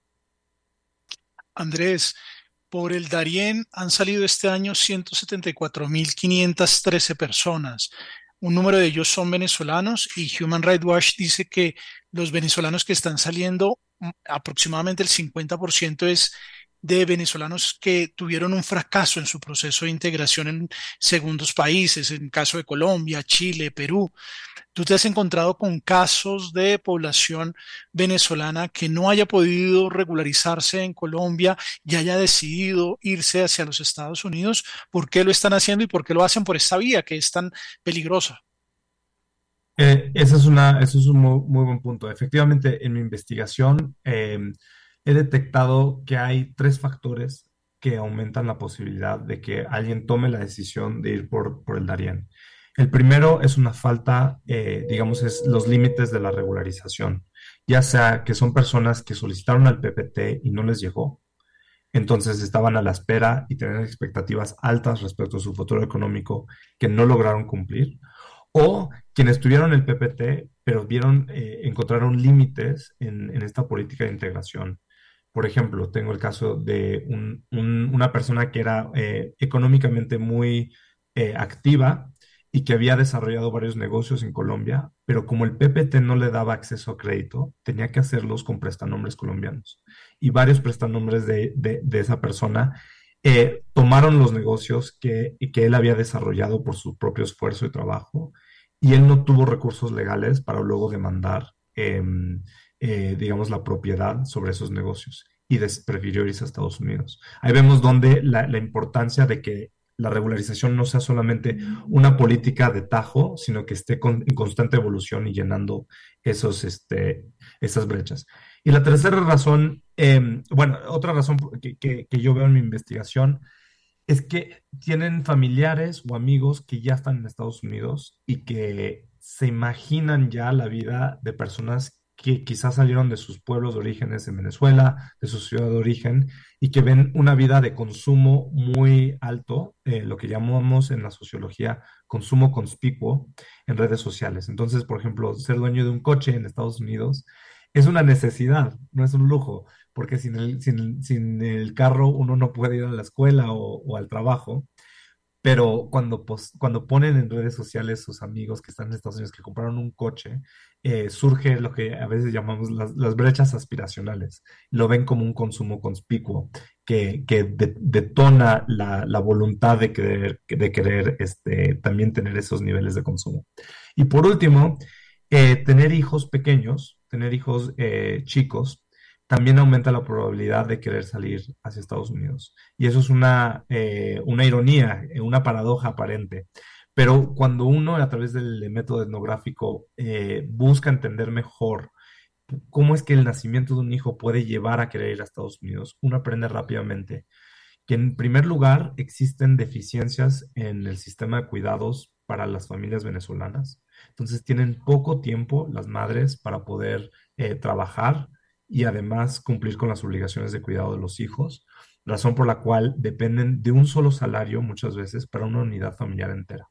Andrés, por el Darién han salido este año ciento setenta y cuatro mil quinientas trece personas. Un número de ellos son venezolanos y Human Rights Watch dice que los venezolanos que están saliendo, mm, aproximadamente el cincuenta por ciento es de venezolanos que tuvieron un fracaso en su proceso de integración en segundos países, en el caso de Colombia, Chile, Perú. ¿Tú te has encontrado con casos de población venezolana que no haya podido regularizarse en Colombia y haya decidido irse hacia los Estados Unidos? ¿Por qué lo están haciendo y por qué lo hacen por esta vía que es tan peligrosa? Eh, esa es una, eso es un muy, muy buen punto. Efectivamente, en mi investigación eh, he detectado que hay tres factores que aumentan la posibilidad de que alguien tome la decisión de ir por, por el Darién. El primero es una falta, eh, digamos, es los límites de la regularización, ya sea que son personas que solicitaron al P P T y no les llegó, entonces estaban a la espera y tenían expectativas altas respecto a su futuro económico que no lograron cumplir, o quienes tuvieron el P P T, pero vieron, eh, encontraron límites en, en esta política de integración. Por ejemplo, tengo el caso de un- un- una persona que era eh, económicamente muy eh, activa y que había desarrollado varios negocios en Colombia, pero como el P P T no le daba acceso a crédito, tenía que hacerlos con prestanombres colombianos. Y varios prestanombres de, de- de esa persona eh, tomaron los negocios que, que él había desarrollado por su propio esfuerzo y trabajo, y él no tuvo recursos legales para luego demandar. em, eh, digamos, la propiedad sobre esos negocios y des- prefirió irse a Estados Unidos. Ahí vemos donde la, la importancia de que la regularización no sea solamente una política de tajo, sino que esté con- en constante evolución y llenando esos, este, esas brechas. Y la tercera razón, eh, bueno, otra razón que, que- que yo veo en mi investigación es que tienen familiares o amigos que ya están en Estados Unidos y que se imaginan ya la vida de personas que quizás salieron de sus pueblos de orígenes en Venezuela, de su ciudad de origen, y que ven una vida de consumo muy alto, eh, lo que llamamos en la sociología consumo conspicuo en redes sociales. Entonces, por ejemplo, ser dueño de un coche en Estados Unidos es una necesidad, no es un lujo, porque sin el, sin, sin el carro uno no puede ir a la escuela o, o al trabajo. Pero cuando, pos- cuando ponen en redes sociales sus amigos que están en Estados Unidos que compraron un coche, eh, surge lo que a veces llamamos las, las brechas aspiracionales. Lo ven como un consumo conspicuo que, que de- detona la, la voluntad de querer, de querer este, también tener esos niveles de consumo. Y por último, eh, tener hijos pequeños, tener hijos eh, chicos, también aumenta la probabilidad de querer salir hacia Estados Unidos. Y eso es una, eh, una ironía, eh, una paradoja aparente. Pero cuando uno a través del método etnográfico eh, busca entender mejor cómo es que el nacimiento de un hijo puede llevar a querer ir a Estados Unidos, uno aprende rápidamente que en primer lugar existen deficiencias en el sistema de cuidados para las familias venezolanas. Entonces tienen poco tiempo las madres para poder eh, trabajar y además cumplir con las obligaciones de cuidado de los hijos, razón por la cual dependen de un solo salario muchas veces para una unidad familiar entera.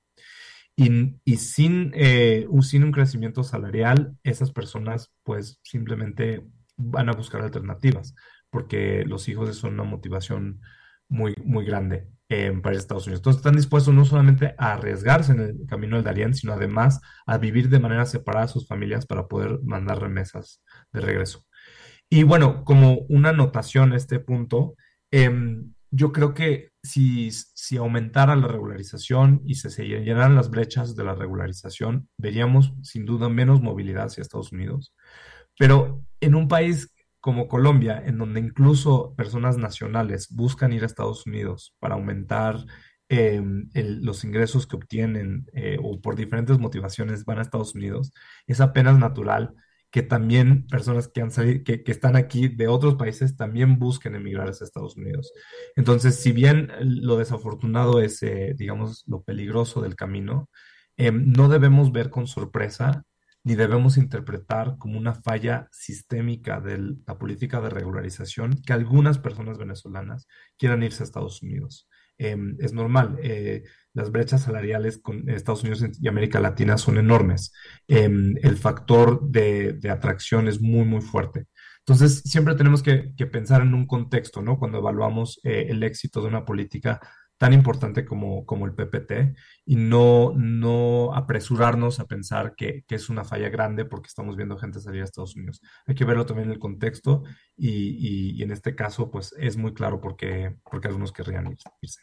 Y, y sin, eh, un, sin un crecimiento salarial, esas personas pues simplemente van a buscar alternativas, porque los hijos son una motivación muy, muy grande eh, para Estados Unidos. Entonces están dispuestos no solamente a arriesgarse en el camino del Darién, sino además a vivir de manera separada a sus familias para poder mandar remesas de regreso. Y bueno, como una anotación a este punto, em, yo creo que si, si aumentara la regularización y se, se llenaran las brechas de la regularización, veríamos sin duda menos movilidad hacia Estados Unidos. Pero en un país como Colombia, en donde incluso personas nacionales buscan ir a Estados Unidos para aumentar eh, el- los ingresos que obtienen eh, o por diferentes motivaciones van a Estados Unidos, es apenas natural que también personas que han salido, que, que están aquí de otros países también busquen emigrar a Estados Unidos. Entonces, si bien lo desafortunado es, eh, digamos, lo peligroso del camino, eh, no debemos ver con sorpresa ni debemos interpretar como una falla sistémica de la política de regularización que algunas personas venezolanas quieran irse a Estados Unidos. Eh, es normal, eh, las brechas salariales con Estados Unidos y América Latina son enormes. Eh, el factor de, de atracción es muy, muy fuerte. Entonces, siempre tenemos que, que pensar en un contexto, ¿no? Cuando evaluamos eh, el éxito de una política tan importante como, como el P P T y no, no apresurarnos a pensar que, que es una falla grande porque estamos viendo gente salir a Estados Unidos. Hay que verlo también en el contexto y, y- y en este caso, pues es muy claro por qué, por qué algunos querrían ir- irse.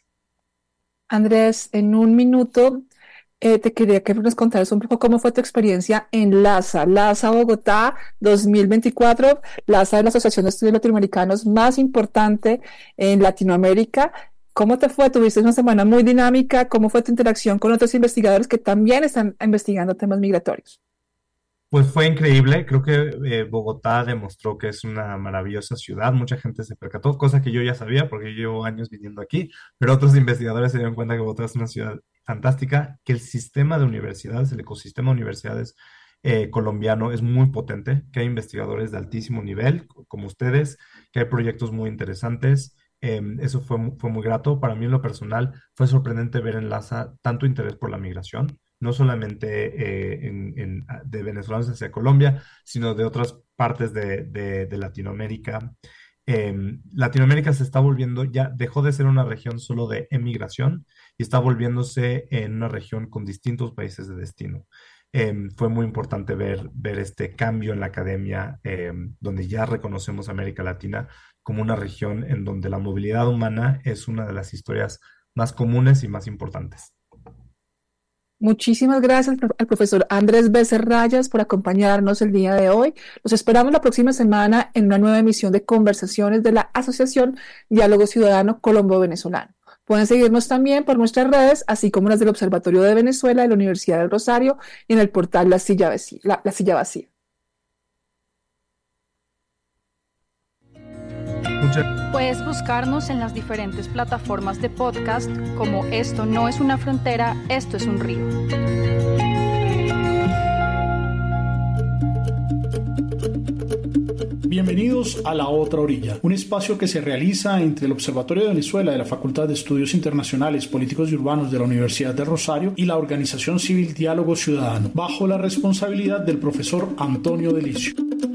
Andrés, en un minuto eh, te quería que nos contaras un poco cómo fue tu experiencia en LASA, LASA Bogotá dos mil veinticuatro. LASA es la Asociación de Estudios Latinoamericanos más importante en Latinoamérica. ¿Cómo te fue? ¿Tuviste una semana muy dinámica? ¿Cómo fue tu interacción con otros investigadores que también están investigando temas migratorios? Pues fue increíble, creo que eh, Bogotá demostró que es una maravillosa ciudad, mucha gente se percató, cosa que yo ya sabía porque yo llevo años viviendo aquí, pero otros investigadores se dieron cuenta que Bogotá es una ciudad fantástica, que el sistema de universidades, el ecosistema de universidades eh, colombiano es muy potente, que hay investigadores de altísimo nivel, co- como ustedes, que hay proyectos muy interesantes. Eh, eso fue, mu- fue muy grato. Para mí en lo personal fue sorprendente ver en LASA tanto interés por la migración no solamente eh, en- en- de venezolanos hacia Colombia, sino de otras partes de, de- de Latinoamérica. Em, Latinoamérica se está volviendo, ya dejó de ser una región solo de emigración y está volviéndose en una región con distintos países de destino. Em, fue muy importante ver, ver este cambio en la academia, em, donde ya reconocemos a América Latina como una región en donde la movilidad humana es una de las historias más comunes y más importantes. Muchísimas gracias prof- al profesor Andrés Becerrayas por acompañarnos el día de hoy. Los esperamos la próxima semana en una nueva emisión de conversaciones de la Asociación Diálogo Ciudadano Colombo-Venezolano. Pueden seguirnos también por nuestras redes, así como las del Observatorio de Venezuela de la Universidad del Rosario y en el portal La Silla Vacía. La, La Silla Vacía. Muchas Puedes buscarnos en las diferentes plataformas de podcast como Esto no es una frontera, esto es un río. Bienvenidos a La Otra Orilla, un espacio que se realiza entre el Observatorio de Venezuela de la Facultad de Estudios Internacionales, Políticos y Urbanos de la Universidad de Rosario y la organización civil Diálogo Ciudadano, bajo la responsabilidad del profesor Antonio Delicio.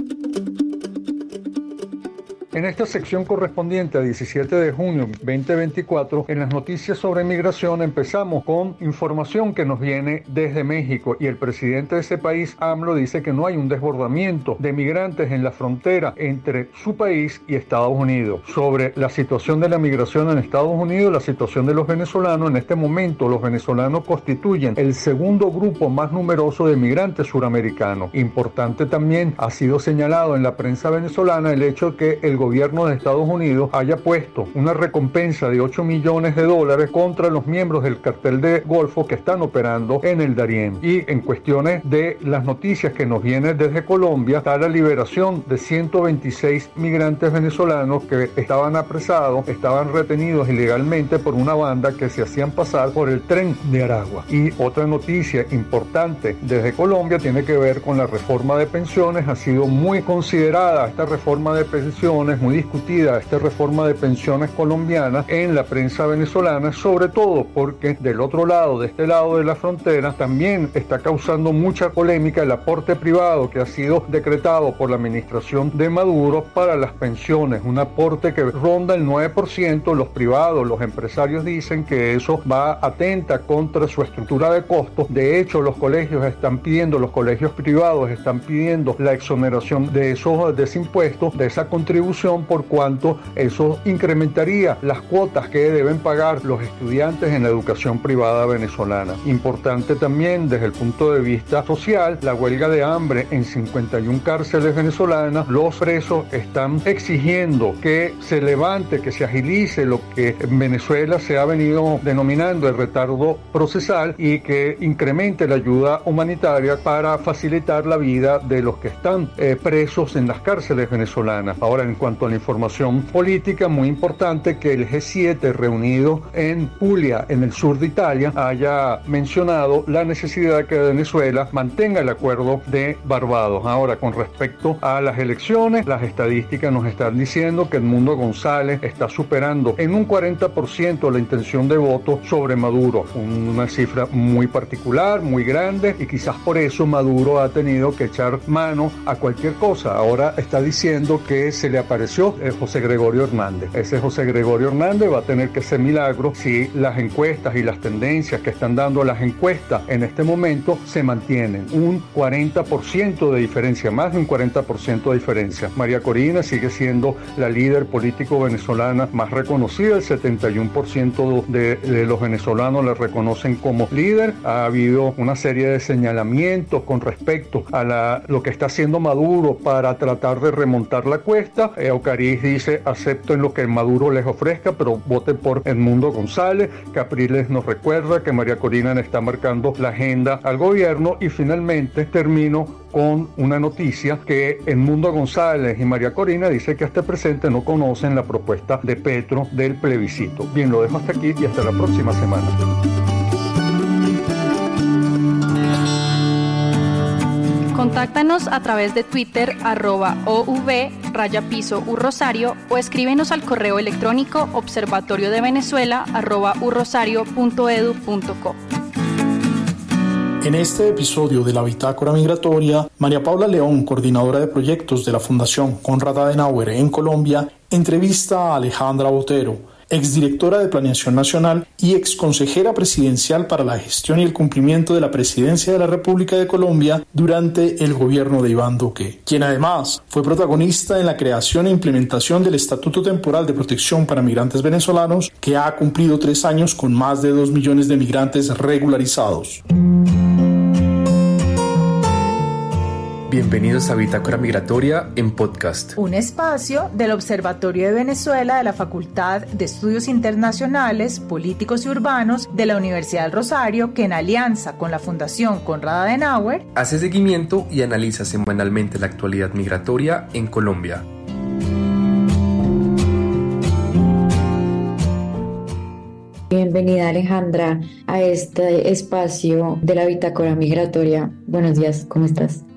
En esta sección correspondiente a diecisiete de junio de veinte veinticuatro, en las noticias sobre migración empezamos con información que nos viene desde México y el presidente de ese país, AMLO, dice que no hay un desbordamiento de migrantes en la frontera entre su país y Estados Unidos. Sobre la situación de la migración en Estados Unidos, la situación de los venezolanos, en este momento los venezolanos constituyen el segundo grupo más numeroso de migrantes suramericanos. Importante también ha sido señalado en la prensa venezolana el hecho de que el gobierno de Estados Unidos haya puesto una recompensa de ocho millones de dólares contra los miembros del cartel de Golfo que están operando en el Darién. Y en cuestiones de las noticias que nos vienen desde Colombia, está la liberación de ciento veintiséis migrantes venezolanos que estaban apresados, estaban retenidos ilegalmente por una banda que se hacían pasar por el tren de Aragua. Y otra noticia importante desde Colombia tiene que ver con la reforma de pensiones. Ha sido muy considerada esta reforma de pensiones, muy discutida esta reforma de pensiones colombianas en la prensa venezolana, sobre todo porque del otro lado, de este lado de la frontera, también está causando mucha polémica el aporte privado que ha sido decretado por la administración de Maduro para las pensiones, un aporte que ronda el nueve por ciento. Los privados, los empresarios dicen que eso va atenta contra su estructura de costos. De hecho, los colegios están pidiendo, los colegios privados están pidiendo la exoneración de esos de ese impuesto, de esa contribución, por cuanto eso incrementaría las cuotas que deben pagar los estudiantes en la educación privada venezolana. Importante también desde el punto de vista social, la huelga de hambre en cincuenta y una cárceles venezolanas. Los presos están exigiendo que se levante, que se agilice lo que en Venezuela se ha venido denominando el retardo procesal y que incremente la ayuda humanitaria para facilitar la vida de los que están eh, presos en las cárceles venezolanas. Ahora, en cuanto a la información política, muy importante que el G siete reunido en Puglia, en el sur de Italia, haya mencionado la necesidad de que Venezuela mantenga el acuerdo de Barbados. Ahora, con respecto a las elecciones, las estadísticas nos están diciendo que Edmundo González está superando en un cuarenta por ciento la intención de voto sobre Maduro, una cifra muy particular, muy grande, y quizás por eso Maduro ha tenido que echar mano a cualquier cosa. Ahora está diciendo que se le apareció eh, José Gregorio Hernández. Ese José Gregorio Hernández va a tener que hacer milagro si las encuestas y las tendencias que están dando las encuestas en este momento se mantienen. Un cuarenta por ciento de diferencia, más de un cuarenta por ciento de diferencia. María Corina sigue siendo la líder político venezolana más reconocida. El setenta y uno por ciento de, de los venezolanos la reconocen como líder. Ha habido una serie de señalamientos con respecto a la, lo que está haciendo Maduro para tratar de remontar la cuesta. Eh, Ocariz dice: acepto en lo que Maduro les ofrezca, pero voten por Edmundo González. Capriles nos recuerda que María Corina le está marcando la agenda al gobierno. Y finalmente termino con una noticia que Edmundo González y María Corina dice que hasta el presente no conocen la propuesta de Petro del plebiscito. Bien, lo dejo hasta aquí y hasta la próxima semana. Contáctanos a través de Twitter, arroba OV, raya piso urrosario, o escríbenos al correo electrónico observatorio de venezuela, arroba urrosario punto edu punto co. En este episodio de la Bitácora Migratoria, María Paula León, coordinadora de proyectos de la Fundación Konrad Adenauer en Colombia, entrevista a Alejandra Botero, exdirectora de Planeación Nacional y exconsejera presidencial para la gestión y el cumplimiento de la Presidencia de la República de Colombia durante el gobierno de Iván Duque, quien además fue protagonista en la creación e implementación del Estatuto Temporal de Protección para Migrantes Venezolanos, que ha cumplido tres años con más de dos millones de migrantes regularizados. Bienvenidos a Bitácora Migratoria en podcast. Un espacio del Observatorio de Venezuela de la Facultad de Estudios Internacionales, Políticos y Urbanos de la Universidad del Rosario, que en alianza con la Fundación Konrad Adenauer hace seguimiento y analiza semanalmente la actualidad migratoria en Colombia. Bienvenida, Alejandra, a este espacio de la Bitácora Migratoria. Buenos días, ¿cómo estás?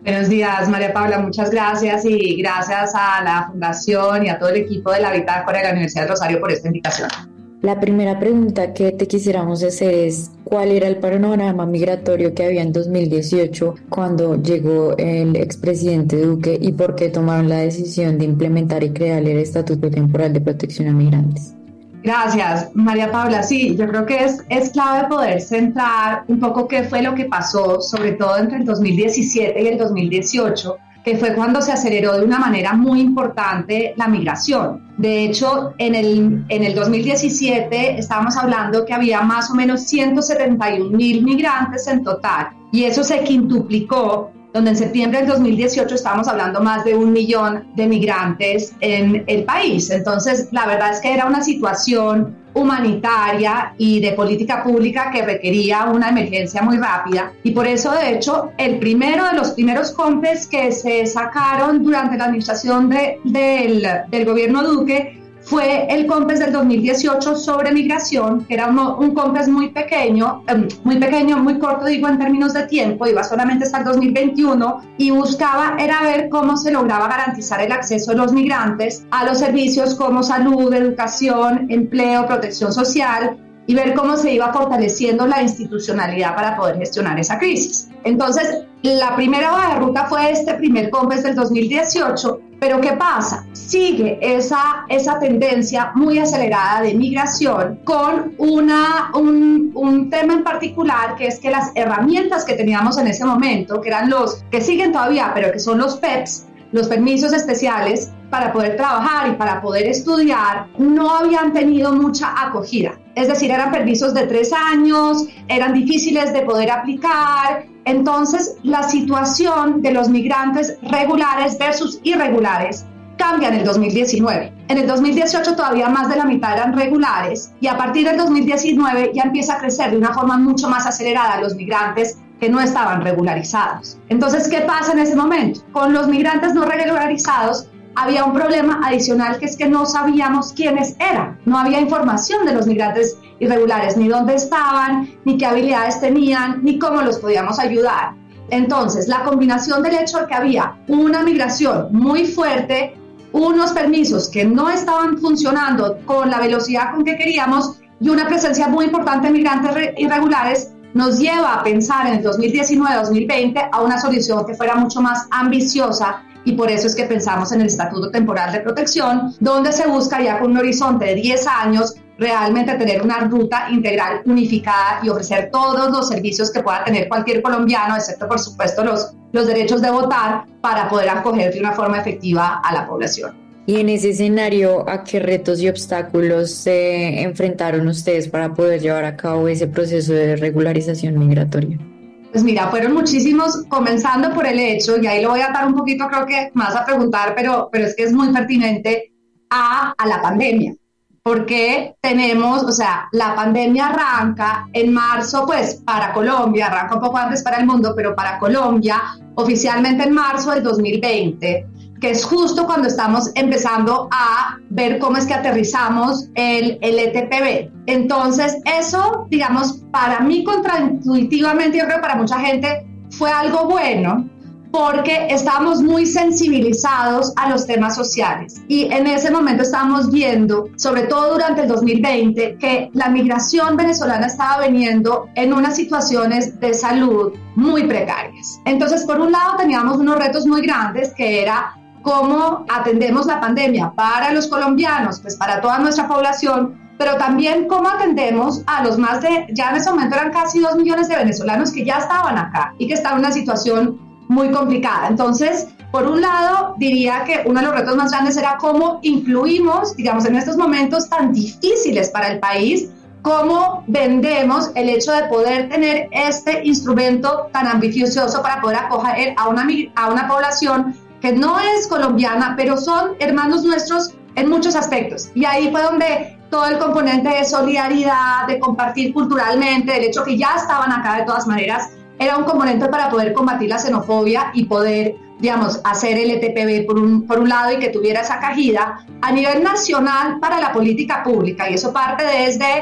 Buenos días, María Paula, muchas gracias y gracias a la Fundación y a todo el equipo de la Bitácora de la Universidad del Rosario por esta invitación. La primera pregunta que te quisiéramos hacer es, ¿cuál era el panorama migratorio que había en dos mil dieciocho cuando llegó el expresidente Duque y por qué tomaron la decisión de implementar y crear el Estatuto Temporal de Protección a Migrantes? Gracias, María Paula. Sí, yo creo que es, es clave poder centrar un poco qué fue lo que pasó, sobre todo entre el dos mil diecisiete y el dos mil dieciocho, que fue cuando se aceleró de una manera muy importante la migración. De hecho, en el, en el dos mil diecisiete estábamos hablando que había más o menos ciento setenta y un mil migrantes en total, y eso se quintuplicó, donde en septiembre del dos mil dieciocho estábamos hablando más de un millón de migrantes en el país. Entonces, la verdad es que era una situación humanitaria y de política pública que requería una emergencia muy rápida, y por eso, de hecho, el primero de los primeros COMPES que se sacaron durante la administración de, del, del gobierno Duque fue el COMPES del dos mil dieciocho sobre migración, que era un, un COMPES muy pequeño, eh, muy pequeño, muy corto, digo, en términos de tiempo, iba solamente hasta el dos mil veintiuno, y buscaba era ver cómo se lograba garantizar el acceso de los migrantes a los servicios como salud, educación, empleo, protección social, y ver cómo se iba fortaleciendo la institucionalidad para poder gestionar esa crisis. Entonces, la primera hoja de ruta fue este primer COMPES del dos mil dieciocho, pero ¿qué pasa? Sigue esa, esa tendencia muy acelerada de migración con una, un, un tema en particular, que es que las herramientas que teníamos en ese momento, que eran los que siguen todavía, pero que son los P E Ps, los permisos especiales para poder trabajar y para poder estudiar, no habían tenido mucha acogida. Es decir, eran permisos de tres años, eran difíciles de poder aplicar. Entonces, la situación de los migrantes regulares versus irregulares cambia en el dos mil diecinueve. En el dos mil dieciocho todavía más de la mitad eran regulares, y a partir del dos mil diecinueve ya empieza a crecer de una forma mucho más acelerada los migrantes que no estaban regularizados. Entonces, ¿qué pasa en ese momento? Con los migrantes no regularizados había un problema adicional, que es que no sabíamos quiénes eran. No había información de los migrantes irregulares, ni dónde estaban, ni qué habilidades tenían, ni cómo los podíamos ayudar. Entonces, la combinación del hecho de que había una migración muy fuerte, unos permisos que no estaban funcionando con la velocidad con que queríamos, y una presencia muy importante de migrantes irregulares, nos lleva a pensar en el dos mil diecinueve dos mil veinte a una solución que fuera mucho más ambiciosa, y por eso es que pensamos en el Estatuto Temporal de Protección, donde se busca ya con un horizonte de diez años realmente tener una ruta integral unificada y ofrecer todos los servicios que pueda tener cualquier colombiano, excepto por supuesto los, los derechos de votar, para poder acoger de una forma efectiva a la población. Y en ese escenario, ¿a qué retos y obstáculos se enfrentaron ustedes para poder llevar a cabo ese proceso de regularización migratoria? Pues mira, fueron muchísimos, comenzando por el hecho, y ahí lo voy a dar un poquito, creo que más a preguntar, pero, pero es que es muy pertinente, a, a la pandemia. Porque tenemos, o sea, la pandemia arranca en marzo, pues para Colombia, arranca un poco antes para el mundo, pero para Colombia, oficialmente en marzo del dos mil veinte, que es justo cuando estamos empezando a ver cómo es que aterrizamos el, el E T P B. Entonces, eso, digamos, para mí contraintuitivamente, yo creo que para mucha gente fue algo bueno, porque estábamos muy sensibilizados a los temas sociales, y en ese momento estábamos viendo, sobre todo durante el dos mil veinte, que la migración venezolana estaba viniendo en unas situaciones de salud muy precarias. Entonces, por un lado teníamos unos retos muy grandes, que era cómo atendemos la pandemia para los colombianos, pues para toda nuestra población, pero también cómo atendemos a los más de, ya en ese momento eran casi dos millones de venezolanos que ya estaban acá y que estaban en una situación muy complicada. Entonces, por un lado, diría que uno de los retos más grandes era cómo incluimos, digamos, en estos momentos tan difíciles para el país, cómo vendemos el hecho de poder tener este instrumento tan ambicioso para poder acoger a una, a una población que no es colombiana, pero son hermanos nuestros en muchos aspectos. Y ahí fue donde todo el componente de solidaridad, de compartir culturalmente, el hecho que ya estaban acá de todas maneras, era un componente para poder combatir la xenofobia y poder, digamos, hacer el E T P B por un, por un lado, y que tuviera esa acogida a nivel nacional para la política pública. Y eso parte desde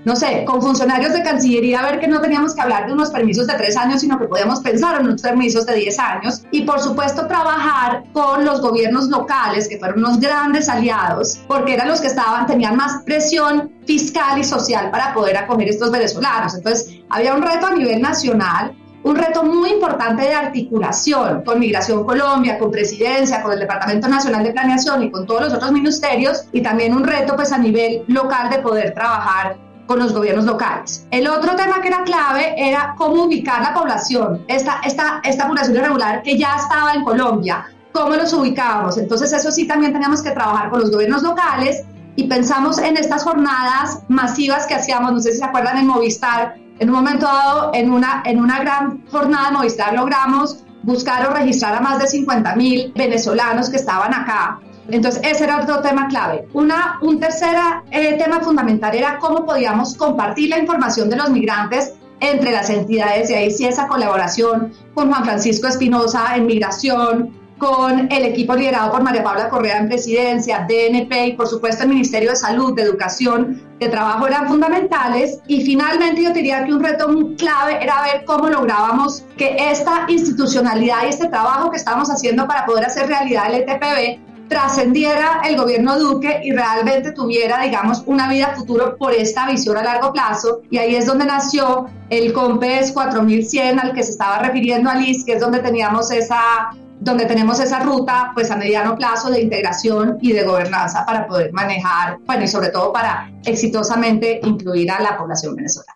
no sé, con funcionarios de Cancillería, a ver que no teníamos que hablar de unos permisos de tres años, sino que podíamos pensar en unos permisos de diez años. Y por supuesto trabajar con los gobiernos locales, que fueron unos grandes aliados, porque eran los que estaban, tenían más presión fiscal y social para poder acoger estos venezolanos. Entonces había un reto a nivel nacional, un reto muy importante de articulación con Migración Colombia, con Presidencia, con el Departamento Nacional de Planeación y con todos los otros ministerios, y también un reto pues a nivel local de poder trabajar con los gobiernos locales. El otro tema que era clave era cómo ubicar la población, esta, esta, esta población irregular que ya estaba en Colombia, cómo los ubicábamos. Entonces eso sí también teníamos que trabajar con los gobiernos locales y pensamos en estas jornadas masivas que hacíamos, no sé si se acuerdan en Movistar. En un momento dado, en una, en una gran jornada de Movistar logramos buscar o registrar a más de cincuenta mil venezolanos que estaban acá. Entonces ese era otro tema clave. Una, un tercer eh, tema fundamental era cómo podíamos compartir la información de los migrantes entre las entidades, y ahí sí esa colaboración con Juan Francisco Espinosa en Migración, con el equipo liderado por María Paula Correa en Presidencia, D N P y por supuesto el Ministerio de Salud, de Educación, de Trabajo eran fundamentales. Y finalmente yo diría que un reto muy clave era ver cómo lográbamos que esta institucionalidad y este trabajo que estábamos haciendo para poder hacer realidad el E T P B trascendiera el gobierno Duque y realmente tuviera, digamos, una vida futuro por esta visión a largo plazo. Y ahí es donde nació el COMPES cuatro mil cien al que se estaba refiriendo Alice, que es donde teníamos esa donde tenemos esa ruta pues a mediano plazo de integración y de gobernanza para poder manejar, bueno, y sobre todo para exitosamente incluir a la población venezolana.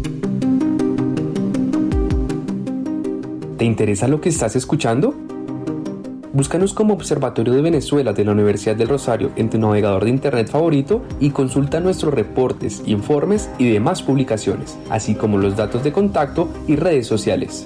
¿Te interesa lo que estás escuchando? Búscanos como Observatorio de Venezuela de la Universidad del Rosario en tu navegador de internet favorito y consulta nuestros reportes, informes y demás publicaciones, así como los datos de contacto y redes sociales.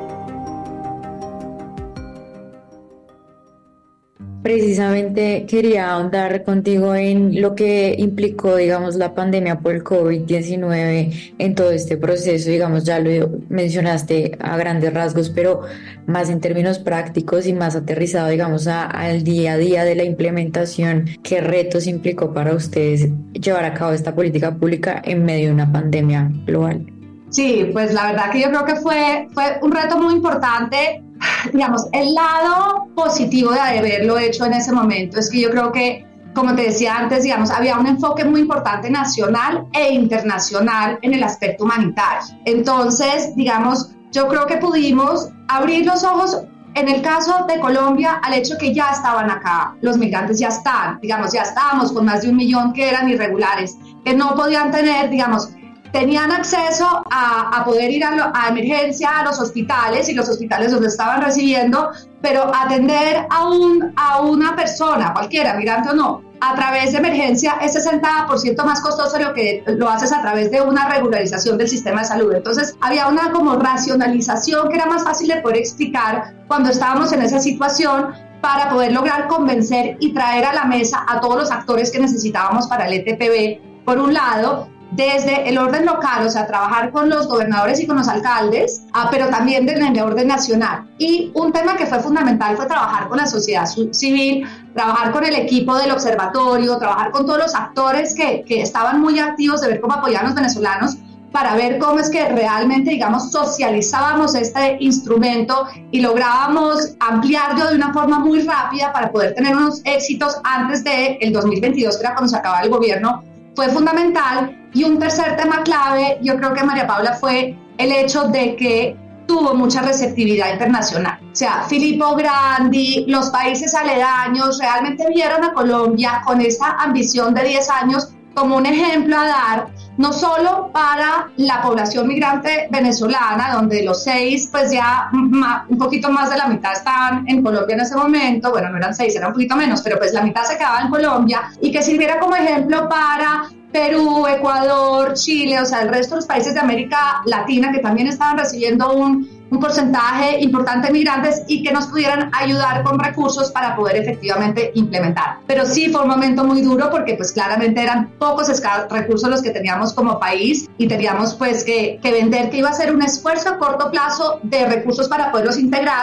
Precisamente quería ahondar contigo en lo que implicó, digamos, la pandemia por el COVID diecinueve en todo este proceso. Digamos, ya lo mencionaste a grandes rasgos, pero más en términos prácticos y más aterrizado, digamos, a, al día a día de la implementación. ¿Qué retos implicó para ustedes llevar a cabo esta política pública en medio de una pandemia global? Sí, pues la verdad que yo creo que fue, fue un reto muy importante. Digamos, el lado positivo de haberlo hecho en ese momento es que yo creo que, como te decía antes, digamos, había un enfoque muy importante nacional e internacional en el aspecto humanitario. Entonces, digamos, yo creo que pudimos abrir los ojos en el caso de Colombia al hecho que ya estaban acá, los migrantes ya están, digamos, ya estábamos con más de un millón que eran irregulares, que no podían tener, digamos, tenían acceso a, a poder ir a, lo, a emergencia, a los hospitales, y los hospitales los estaban recibiendo, pero atender a, un, a una persona, cualquiera, migrante o no, a través de emergencia es sesenta por ciento más costoso de lo que lo haces a través de una regularización del sistema de salud. Entonces había una como racionalización que era más fácil de poder explicar cuando estábamos en esa situación, para poder lograr convencer y traer a la mesa a todos los actores que necesitábamos para el E T P B, por un lado, desde el orden local, o sea, trabajar con los gobernadores y con los alcaldes, ah, pero también desde el orden nacional. Y un tema que fue fundamental fue trabajar con la sociedad civil, trabajar con el equipo del observatorio, trabajar con todos los actores que, que estaban muy activos de ver cómo apoyaban a los venezolanos, para ver cómo es que realmente, digamos, socializábamos este instrumento y lográbamos ampliarlo de una forma muy rápida para poder tener unos éxitos antes del dos mil veintidós, que era cuando se acababa el gobierno. Fue fundamental. Y un tercer tema clave, yo creo que María Paula, fue el hecho de que tuvo mucha receptividad internacional. O sea, Filippo Grandi, los países aledaños realmente vieron a Colombia con esa ambición de diez años como un ejemplo a dar, no solo para la población migrante venezolana, donde los seis, pues ya un poquito más de la mitad estaban en Colombia en ese momento, bueno, no eran seis, era un poquito menos, pero pues la mitad se quedaba en Colombia, y que sirviera como ejemplo para Perú, Ecuador, Chile, o sea, el resto de los países de América Latina que también estaban recibiendo un, un porcentaje importante de migrantes, y que nos pudieran ayudar con recursos para poder efectivamente implementar. Pero sí fue un momento muy duro, porque pues claramente eran pocos recursos los que teníamos como país, y teníamos pues que, que vender que iba a ser un esfuerzo a corto plazo de recursos para poderlos integrar,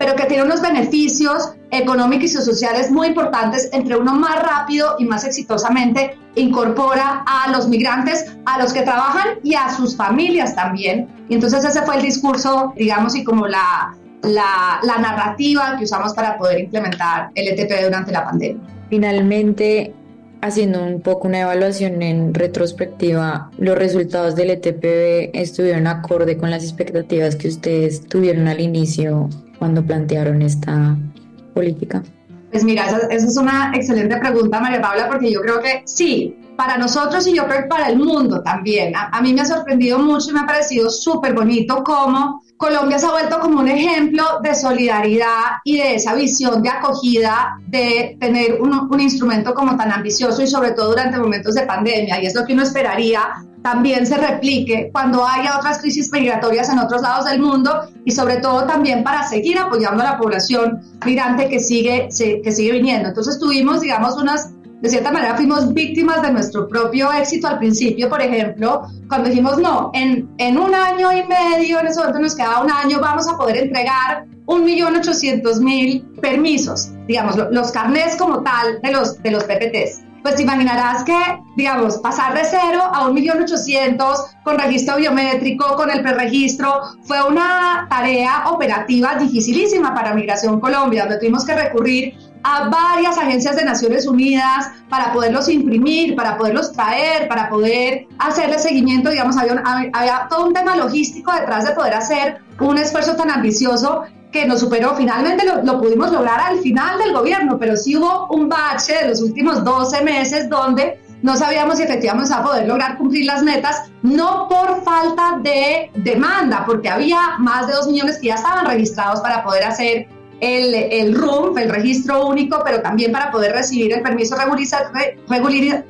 pero que tiene unos beneficios económicos y sociales muy importantes, entre uno más rápido y más exitosamente incorpora a los migrantes, a los que trabajan y a sus familias también. Y entonces ese fue el discurso, digamos, y como la, la, la narrativa que usamos para poder implementar el E T P durante la pandemia. Finalmente, haciendo un poco una evaluación en retrospectiva, los resultados del E T P B estuvieron acorde con las expectativas que ustedes tuvieron al inicio cuando plantearon esta política. Pues mira, esa, esa es una excelente pregunta, María Paula, porque yo creo que sí, para nosotros y yo creo que para el mundo también. A, a mí me ha sorprendido mucho y me ha parecido súper bonito cómo Colombia se ha vuelto como un ejemplo de solidaridad y de esa visión de acogida, de tener un, un instrumento como tan ambicioso y sobre todo durante momentos de pandemia, y es lo que uno esperaría también se replique cuando haya otras crisis migratorias en otros lados del mundo, y sobre todo también para seguir apoyando a la población migrante que sigue, que sigue viniendo. Entonces tuvimos, digamos, unas, de cierta manera fuimos víctimas de nuestro propio éxito al principio, por ejemplo, cuando dijimos, no, en, en un año y medio, en ese momento nos quedaba un año, vamos a poder entregar un millón ochocientos mil permisos, digamos, los carnés como tal de los, de los P P Ts. Pues te imaginarás que, digamos, pasar de cero a un millón ochocientos con registro biométrico, con el preregistro, fue una tarea operativa dificilísima para Migración Colombia, donde tuvimos que recurrir a varias agencias de Naciones Unidas para poderlos imprimir, para poderlos traer, para poder hacerle seguimiento. Digamos, había, un, había todo un tema logístico detrás de poder hacer un esfuerzo tan ambicioso que nos superó. Finalmente lo, lo pudimos lograr al final del gobierno, pero sí hubo un bache de los últimos doce meses donde no sabíamos si efectivamente íbamos a poder lograr cumplir las metas, no por falta de demanda, porque había más de dos millones que ya estaban registrados para poder hacer el, el R U M, el registro único, pero también para poder recibir el permiso de regulariza, regulariza,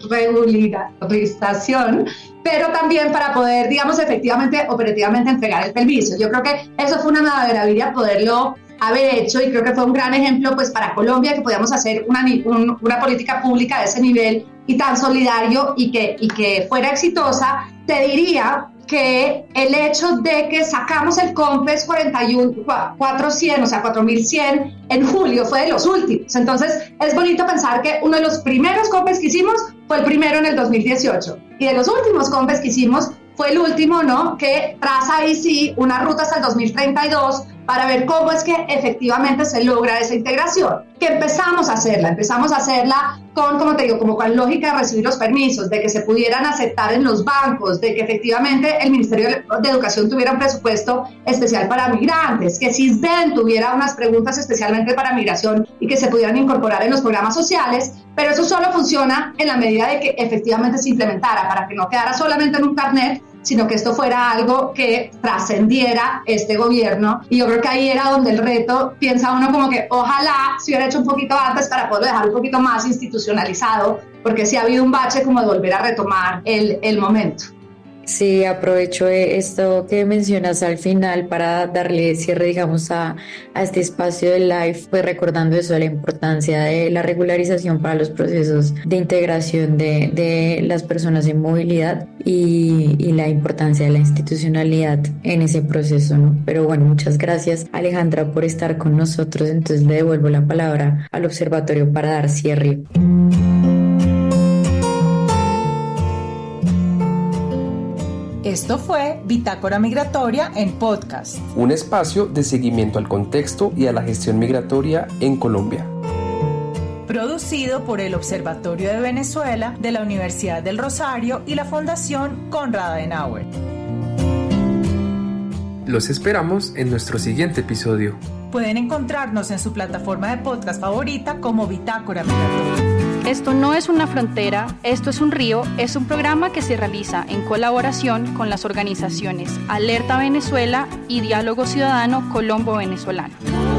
regularización, pero también para poder, digamos, efectivamente, operativamente entregar el permiso. Yo creo que eso fue una maravilla poderlo haber hecho, y creo que fue un gran ejemplo pues para Colombia, que podíamos hacer una, un, una política pública de ese nivel y tan solidario y que, y que fuera exitosa. Te diría que el hecho de que sacamos el COMPES cuarenta y uno, cuatrocientos, o sea, cuatro mil cien en julio fue de los últimos. Entonces es bonito pensar que uno de los primeros COMPES que hicimos fue el primero en el dos mil dieciocho, y de los últimos COMPES que hicimos fue el último, ¿no?, que traza ahí sí una ruta hasta el dos mil treinta y dos para ver cómo es que efectivamente se logra esa integración. Que empezamos a hacerla, empezamos a hacerla con, como te digo, como con lógica de recibir los permisos, de que se pudieran aceptar en los bancos, de que efectivamente el Ministerio de Educación tuviera un presupuesto especial para migrantes, que SISBEN tuviera unas preguntas especialmente para migración y que se pudieran incorporar en los programas sociales, pero eso solo funciona en la medida de que efectivamente se implementara, para que no quedara solamente en un carnet, sino que esto fuera algo que trascendiera este gobierno. Y yo creo que ahí era donde el reto, piensa uno como que ojalá se hubiera hecho un poquito antes para poderlo dejar un poquito más institucionalizado, porque sí ha habido un bache como de volver a retomar el, el momento. Sí, aprovecho esto que mencionas al final para darle cierre, digamos, a, a este espacio de live, pues recordando eso, la importancia de la regularización para los procesos de integración de, de las personas en movilidad y, y la importancia de la institucionalidad en ese proceso, ¿no? Pero bueno, muchas gracias, Alejandra, por estar con nosotros. Entonces le devuelvo la palabra al observatorio para dar cierre. Esto fue Bitácora Migratoria en podcast. Un espacio de seguimiento al contexto y a la gestión migratoria en Colombia. Producido por el Observatorio de Venezuela de la Universidad del Rosario y la Fundación Konrad Adenauer. Los esperamos en nuestro siguiente episodio. Pueden encontrarnos en su plataforma de podcast favorita como Bitácora Migratoria. Esto no es una frontera, esto es un río, es un programa que se realiza en colaboración con las organizaciones Alerta Venezuela y Diálogo Ciudadano Colombo-Venezolano.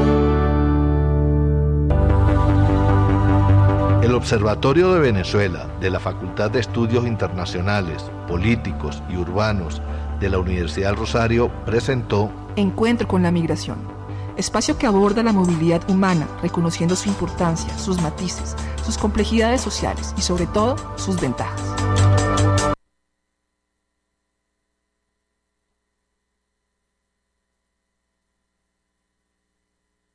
El Observatorio de Venezuela de la Facultad de Estudios Internacionales, Políticos y Urbanos de la Universidad del Rosario presentó Encuentro con la Migración, espacio que aborda la movilidad humana, reconociendo su importancia, sus matices, sus complejidades sociales y sobre todo sus ventajas.